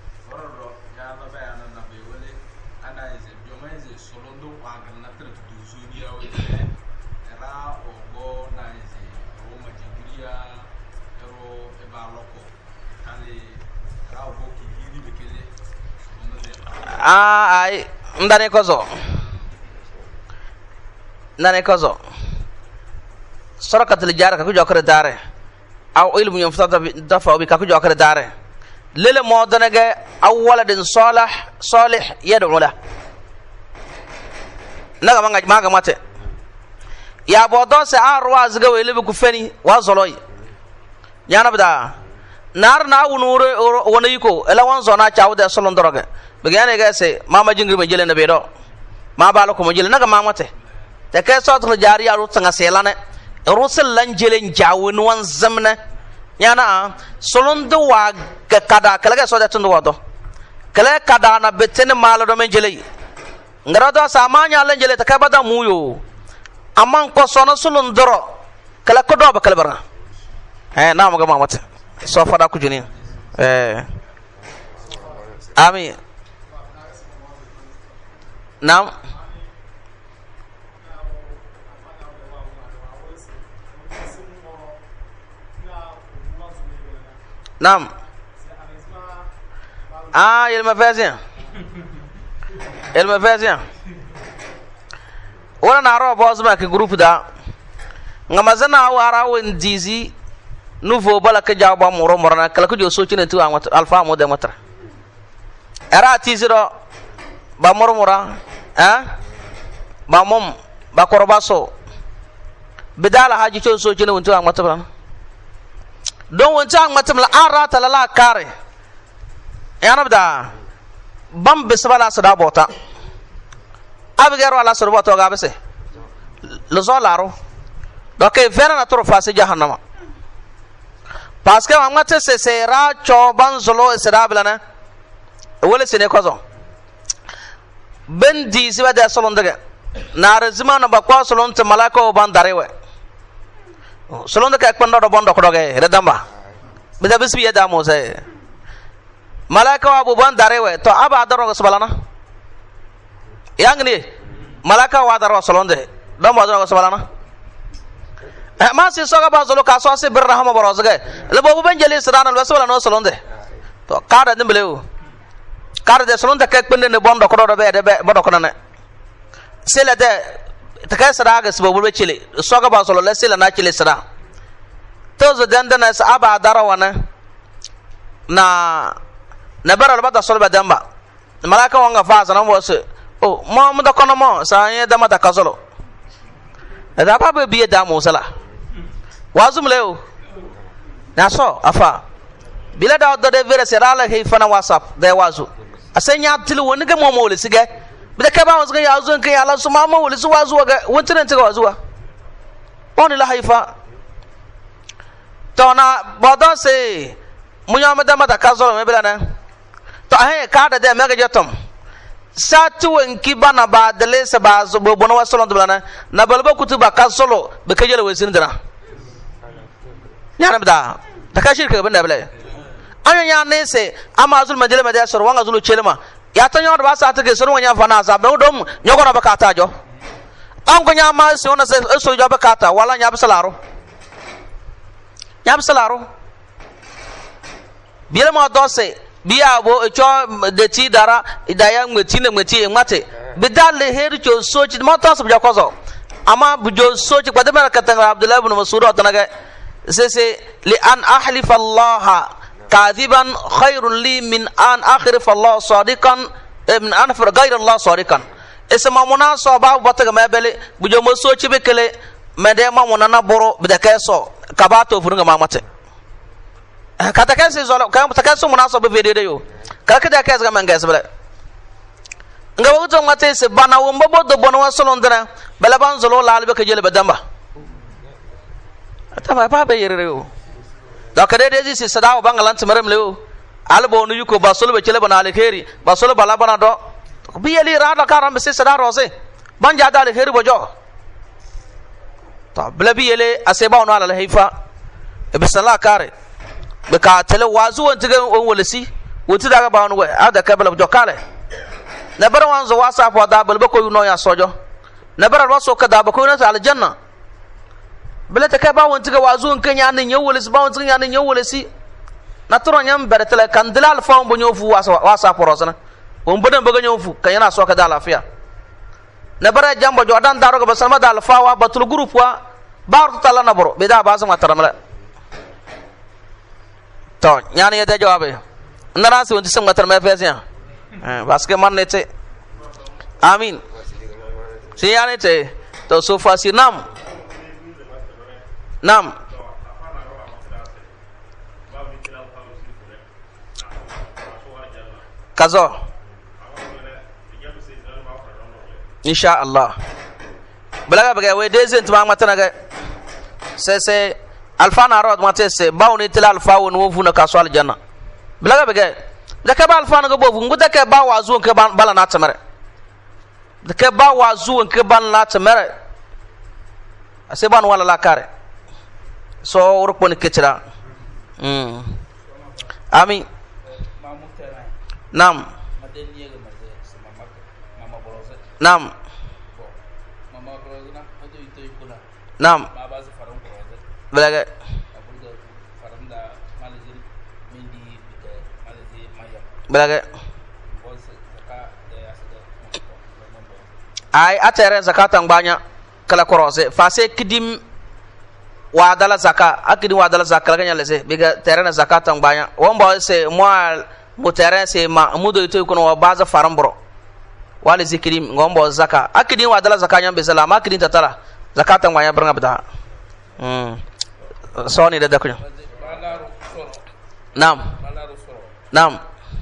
ai ndane kozo sarakat al-jar ka ku jokare dare aw ilmu yuftada dafa bi ka ku jokare dare lele modana ga aw waladin salih yad'u la naga maga mate ya bodo se arwa zga wele bu ku feni wa zoloy yana bada nar na wonure wona yiko ela won zona chawde solon doroge begane ga se mama jingri be jele na bedo ma balo ko mo jele naga mamate te ke sotul jari ya rutanga selane rusul lanjelen jawun wan zamna yana solondu wa kada kala ga soda tundu wado kala kada na betene malo do men jele ngarado samanya lanjele te kabada muyo amman ko sono sulun doro kala ko do ba kala bara na mo ga mamate so fada ku juni ami nam nam ilma fazia wala na ro boss ba ke group da ngamazana wara won dizi nouveau bala ke jawba moro morana kala ko jo so ci ne tu alfa mo de matra era tiziro ba moro mora mamum ba korbaso bidala haji cho so jini wonto ang matabla don wonto ang matabla arata la kare yana bida bam bisbala sada bota abigero ala sada bota ga bese lo zolaro doke vera na toro fase jahannama parce que amate se sera cho banzolo sera blana wala sene kozo ben di siba da solon daga na razima na bakwa solon te malako ban darewe solon daga ekpan do bondo ko doge redamba bida bisbi ya da mo se malaka abu ban darewe to aba daro sabalana yangni malaka wa daro solon de do mo daro sabalana ma si soga ba zolo ka so se birrahma borozge le bobu ben jeli sirana lo sabala no solon de to kada dimbleu kada de solon de kek pende ne bondo ko do be de be bodo ko nane sele de te kay sara ga sbobu be chili soga ba zolo le sele na chili sara to zo danda na sa aba daro wana na bara ba da solo be damba malaka wanga fa sana mo se o mo da kono mo sa ye dama da kazolo da ba be biye da mo sala wazum leo na so afa bila da de vere serala he fana whatsapp da wazu asenya tilu woni ga mo le sige bila ka ba wazu ya azu kan ya la su ma mo le su wazu ga wontiran tiga wazu oni la haifa to na bodo se munya madama da kazolo me bila na to he ka da de mega jetom satu wenki bana ba dele se ba zo bo bono wasolo bila na balba kutuba kazolo be kajele wesin dana nyana bida da ka shirka banda bala anya nya ne se ama zul majele ma da sor wanga zulu chelma ya ta nyor ba sa ta ke sor wanya fana sa be dom nyogo na bakata jo an ko nya ma se ona se so jo bakata wala nya bisalaro biele ma do se biya bo cho de ti dara idaya ngweti ne ngweti ngate bidale heri cho so chi ma to so jo kozo ama bujo so chi kwade mara katanga abdullah ibn mas'ud atanaga سيسي لأن أحلف الله كاذبا خير لي من أن أخرف الله صادقا من أن أخرف غير الله صادقا اسمع مناسبة باتك ما بلي بجو مسوچ بكلي مدما منانا برو بدكاسو كباتو فرنغ مامته كاتكاسي زولو كان تكاسو مناسبة فيديو كاكدا كاس كمان كاس بلا ngawo to ngate se bana wo mbobo do bono wasolondra bala ban zolo lalbe ke jele badamba ataba ba be yerero da kade de si sadaw bangalan tmerem lew albo nu yuko basolo be chele bana alkheri basolo bala bana do bi yeli rada karam se sada rose ban jada alkheri bojo ta bla bi yele aseba no ala haifa be sala kare be ka tele wazu won tiga on wolesi woti daga ba on we ada ka bla bojo kale na bara wanzo wasa fo da bal ba ko no ya sojo na bara roso ka da ba ko na aljanna bele te ka ba won tiga wazu kan ya nan yewolesi ba won tiga ya nan yewolesi na toro nyam beretele kan dilal fa bo nyofu wasa porosana on bodan baga nyofu kan yana so ka da lafiya na bara jambo jodan daro ga basalma da alfa wa batul group wa bar tala na boro be da ba sama taramala to nyani ya da jawabe ndara si won tisam ngatar me fesiya parce que man nete amin si yani te to so fasi nam kazo insha Allah balaga baga we dezent ma matana ga se alfa na rod mate se bawni til alfa won wo fu na kaso aljanna balaga baga da ka ba alfa na go bobu nguda ka ba wazu ka bala na tamare da ka ba wazu ka ban na tamare ase ban wala la kare so uruk pon ketira amin nam nam nam belaga belaga ay atere zakatan banya kala korose fase kidim wadala zaka akidi wadala zaka ganya lese biga terena zakatan banya won ba se mo terrain se ma mudo ito ko no baza farambro wali zikrim ngombo zaka akidin wa dala zakanya be salama akidin tatala zakata ngwanya branga bida soni da dakunya nam nam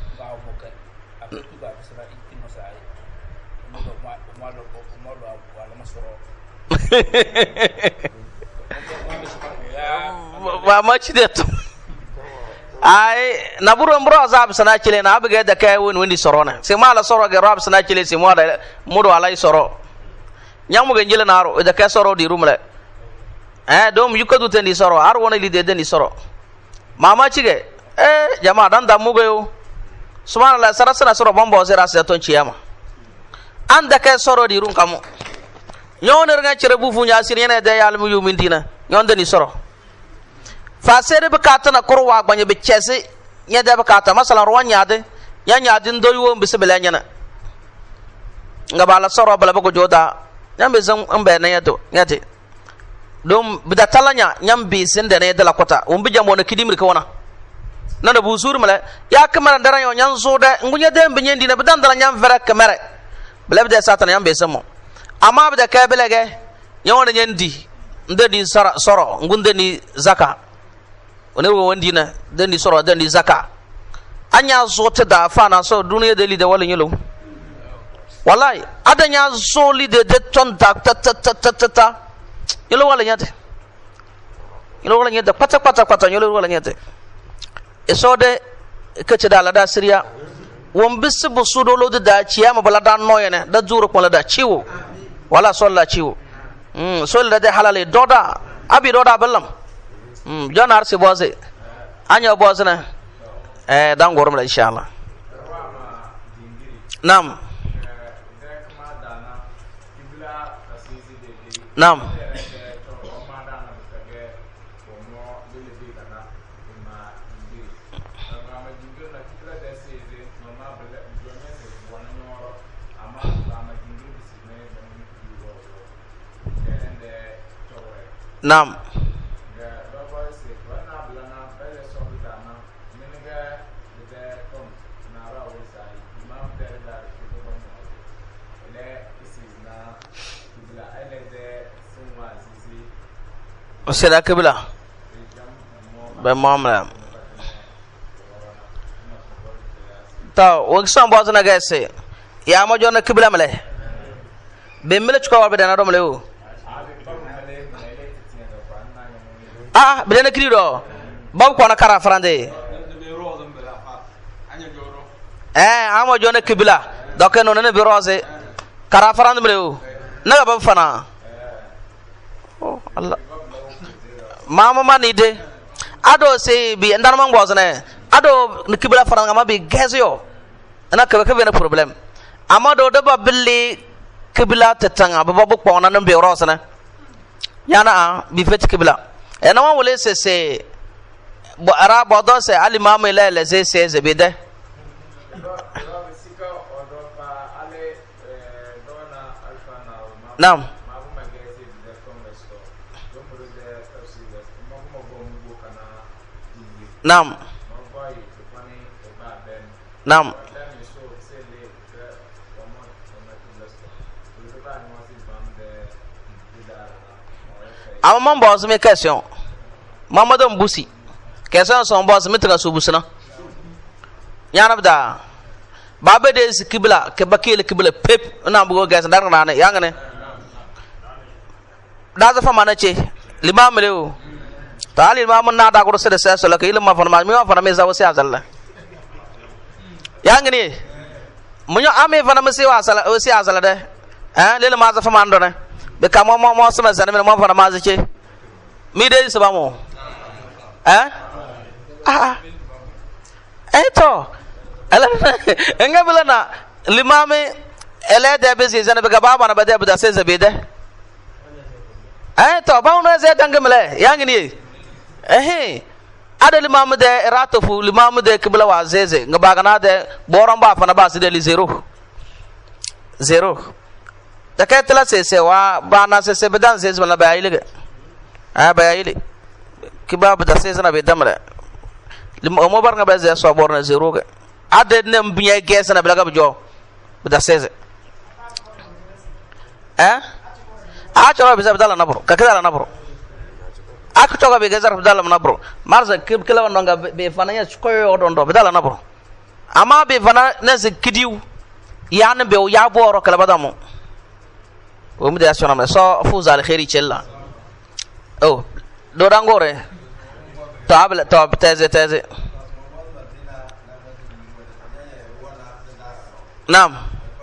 ba machi de to ai naburu mbro azab sana chile na abige da kai woni sorona se mala soro ge rab sana chile se moda mudo alai soro nyamu ge njile naro da kai soro di rumle dom yukadu tendi soro ar wona li de ni soro mama chige jama dan da mugo yo subhanallah sarasana soro bombo zera se ton chiyama anda kai soro di rum kamu nyoner nga chere bu funya sir yene de yalmu yumindina nyonde ni soro fa sere bekata na korwa gbanye be chese nya de bekata masalan ro nyaade nya nyaade ndo yo mbise bele nyana ngabala soro bala bako joda nyambe zan ambe na yato nyate dom bidatalanya nyambe sende ne de la kota umbi jamo na kidimir ka wana nana bu sur mala ya kamara ndara yo nyan so de ngunya de mbe nyendi na bidan dala nyam vera kamera bele de satana nyambe samo amma bida ka belege nyawona nyendi ndeni soro ngunde ni zaka one wo wandina deni soro deni zaka anya zote da fana so duniya de lide wala nyelo wallahi adanya so lide de ton ta ta nyelo wala nyate pata nyelo wala nyate esode kece da la da siriya won bisbu sudolo da ciyama bala da noyene da juro ko la da ciwo wala solla ciwo solla de halale doda abi doda ballam jonar si boze anya boze na dan gorum la inshallah nam nam nam Seda kibla be mamla ta waksan boz na gase ya mo jona kibla male be mele chko warbe dana do male o be na krido bab ko na kara frande amo jona kibla doke no ne be rose kara frande male o na ba fana oh Allah mama manide ado se bi ndar man bozne ado nikibla faranga ma bi gezyo ana ka na problem amado do babilli kibla tetanga baba ko na be rosna yana bi fet kibla ena ma wole se bo ara bodo se ali mama ile se zebede nam nam nam amam boss me question mamadou mbusi question son boss me tra so busna yana da babe de kibla ke bakile kibla pep na bugo gas dar na ne yangane da za fa manache limam lew tali imam na da ko se se so la ke ilma fa ma mi wa fa me za wasi azalla yangani munyo ame fa na me se wa azalla de lele ma za fa ma ndone be kamo mo sama zane me mo fa na ma za che mi de se ba mo to ala enga bela na limame ele de be se zane be ga baba na be de be da se ze be de to ba uno ze dangamle yangani ada limam de ratofu limam de kibla wa zeze ngabagana de boron ba fa na ba se de zero da kai tala se wa ba na se bedan se na ba ile ba ile kibab da se na be damre mo bar nga ba ze so bor na zero ga ada nem biye ges na belaga jo da se a choro be zabdala nabro ka kala nabro ak toga be gazar bedala nabro marza kila ndonga be fananya koyo odondo bedala nabro ama be fana na zikidiu yani be ya boro kala badamo o mu da sona me so fuza al khairi chella oh do dangore to abla to teze nam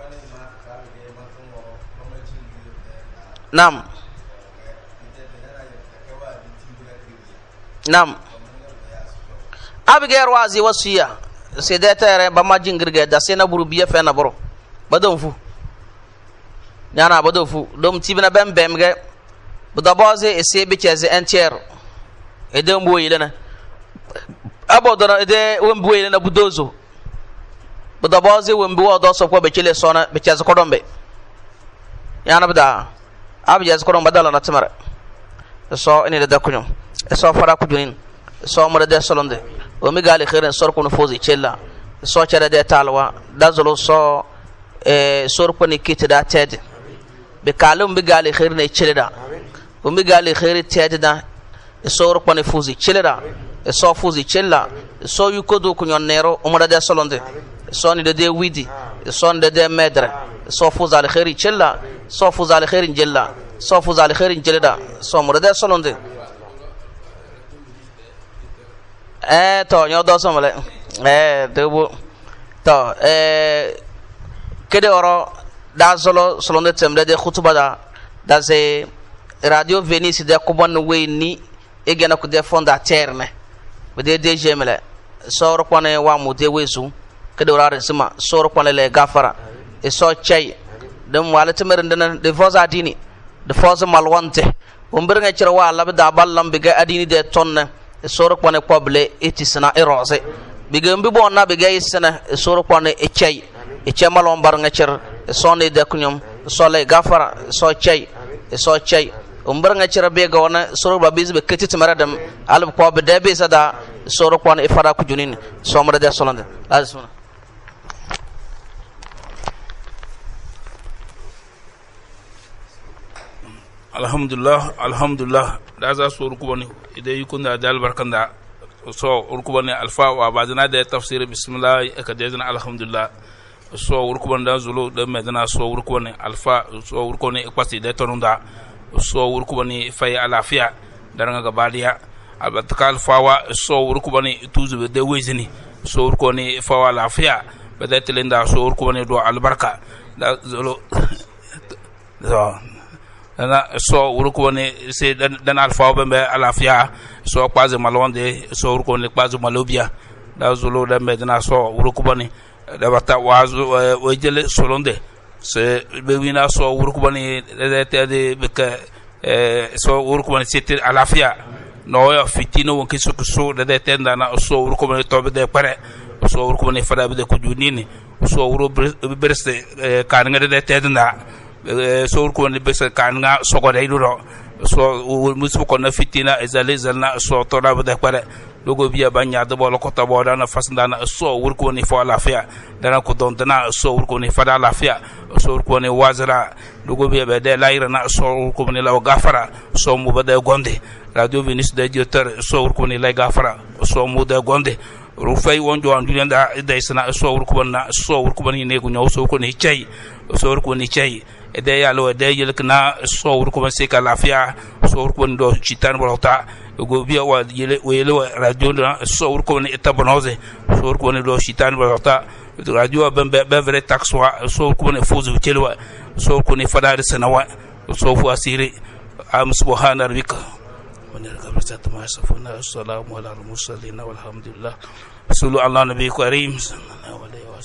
abigail wazi wasiya sai da tare ba ma jingirga da sai na burubiya fa na boro badon fu nyana badon fu dom tibina bem ga buda baze ese be cheze entier edem boyilena abodona ede wemboyilena budozo buda baze wembo do so ko be chele sona be cheze ko dombe yana buda abja ko domba dala na timara so ene da kunyum so fara ku junin so mo de solonde o mi gali khairan sor ko no fozi chella so chere de talwa dazolo so sor ko ni kitida ted be kalum bi gali khairan chelleda o mi gali khairi tedda sor ko ni fozi chelleda so fozi chella so yukodo ko nero o mo de solonde so ni de widi so de medre so foza al khairi chella so foza al khairin jella so foza al khairin jelleda so mo de solonde to nyodo somale debu to kede oro da solo solonde temde de khutba da se radio Venice de ko bon we ni e gena ko de fondateur ne be de DG mele soro kone wa mu de wezu kede oro resima soro kone le gafara e so chey dem wala temer ndana de foza dini de foza malwante o mbir nga cira wala be da ballam be ga adini de tonne soro kone koble etisna erose bigambi bonna be ga isna soro kone e cey malon bar nga cer sonne de kunyum so le gafara so cey umbar nga cer be ga wona soro ba bizbe ketit maradam alb ko be de be sada soro kone e fara ku junin so mara de solande azuna alhamdulillah da za su rukubani idan yukunda da albarkanda so rukubani alfa wa bazana da tafsir bismillah akadezna alhamdulillah so rukubani da zulu da medana so rukubani alfa so rukubani ikwasi da tonunda so rukubani fay alafiya daranga gabadiya albatka alfa wa so rukubani tuzu da wezini so rukubani fa alafiya badatilinda so rukubani do albarka da zulu ana so urukone se dan alfa be alafia so kwaze malonde so urukone kwaze malobia da zulu da medina so urukone da bata wazu wejele solonde se be wina so urukone de beka so urukone sete alafia no ya fitino wonke so de tenda na so urukone tobe de pare so urukone fada be de kujunini so uru berse kananga de tenda so ko ni besa kanga sogo dai do so musu ko na fitina ezalna so to da ba kware logo biya banya da bolo ko tabo da na fasnda na so wur ko ni fa lafiya dana ko don dana so wur ko ni fa da lafiya so wur ko ni wazira logo biya be de laira na so wur ko ni law gafara so mu ba de gonde radio Venice de directeur so wur ko ni lay gafara so mu de gonde rufai wonjo andu da isna so wur ko na so wur ko ni ne ko nyaw so ko ni cey so wur ko ni cey ede yalo ede yelkna so wur ko se ka lafiya so wur ko ndo chitan bolota go biya wa yele radio na so wur ko ni etabonoze so wur ko ni do chitan bolota radio be vrai taxwa so wur ko ni fuzu chelwa so wur ko ni fadar sanawa so fu asiri am subhana rabbika wa nirakabata ma safuna assalamu ala al mursalin walhamdulillah sallu ala nabi karim sallallahu alaihi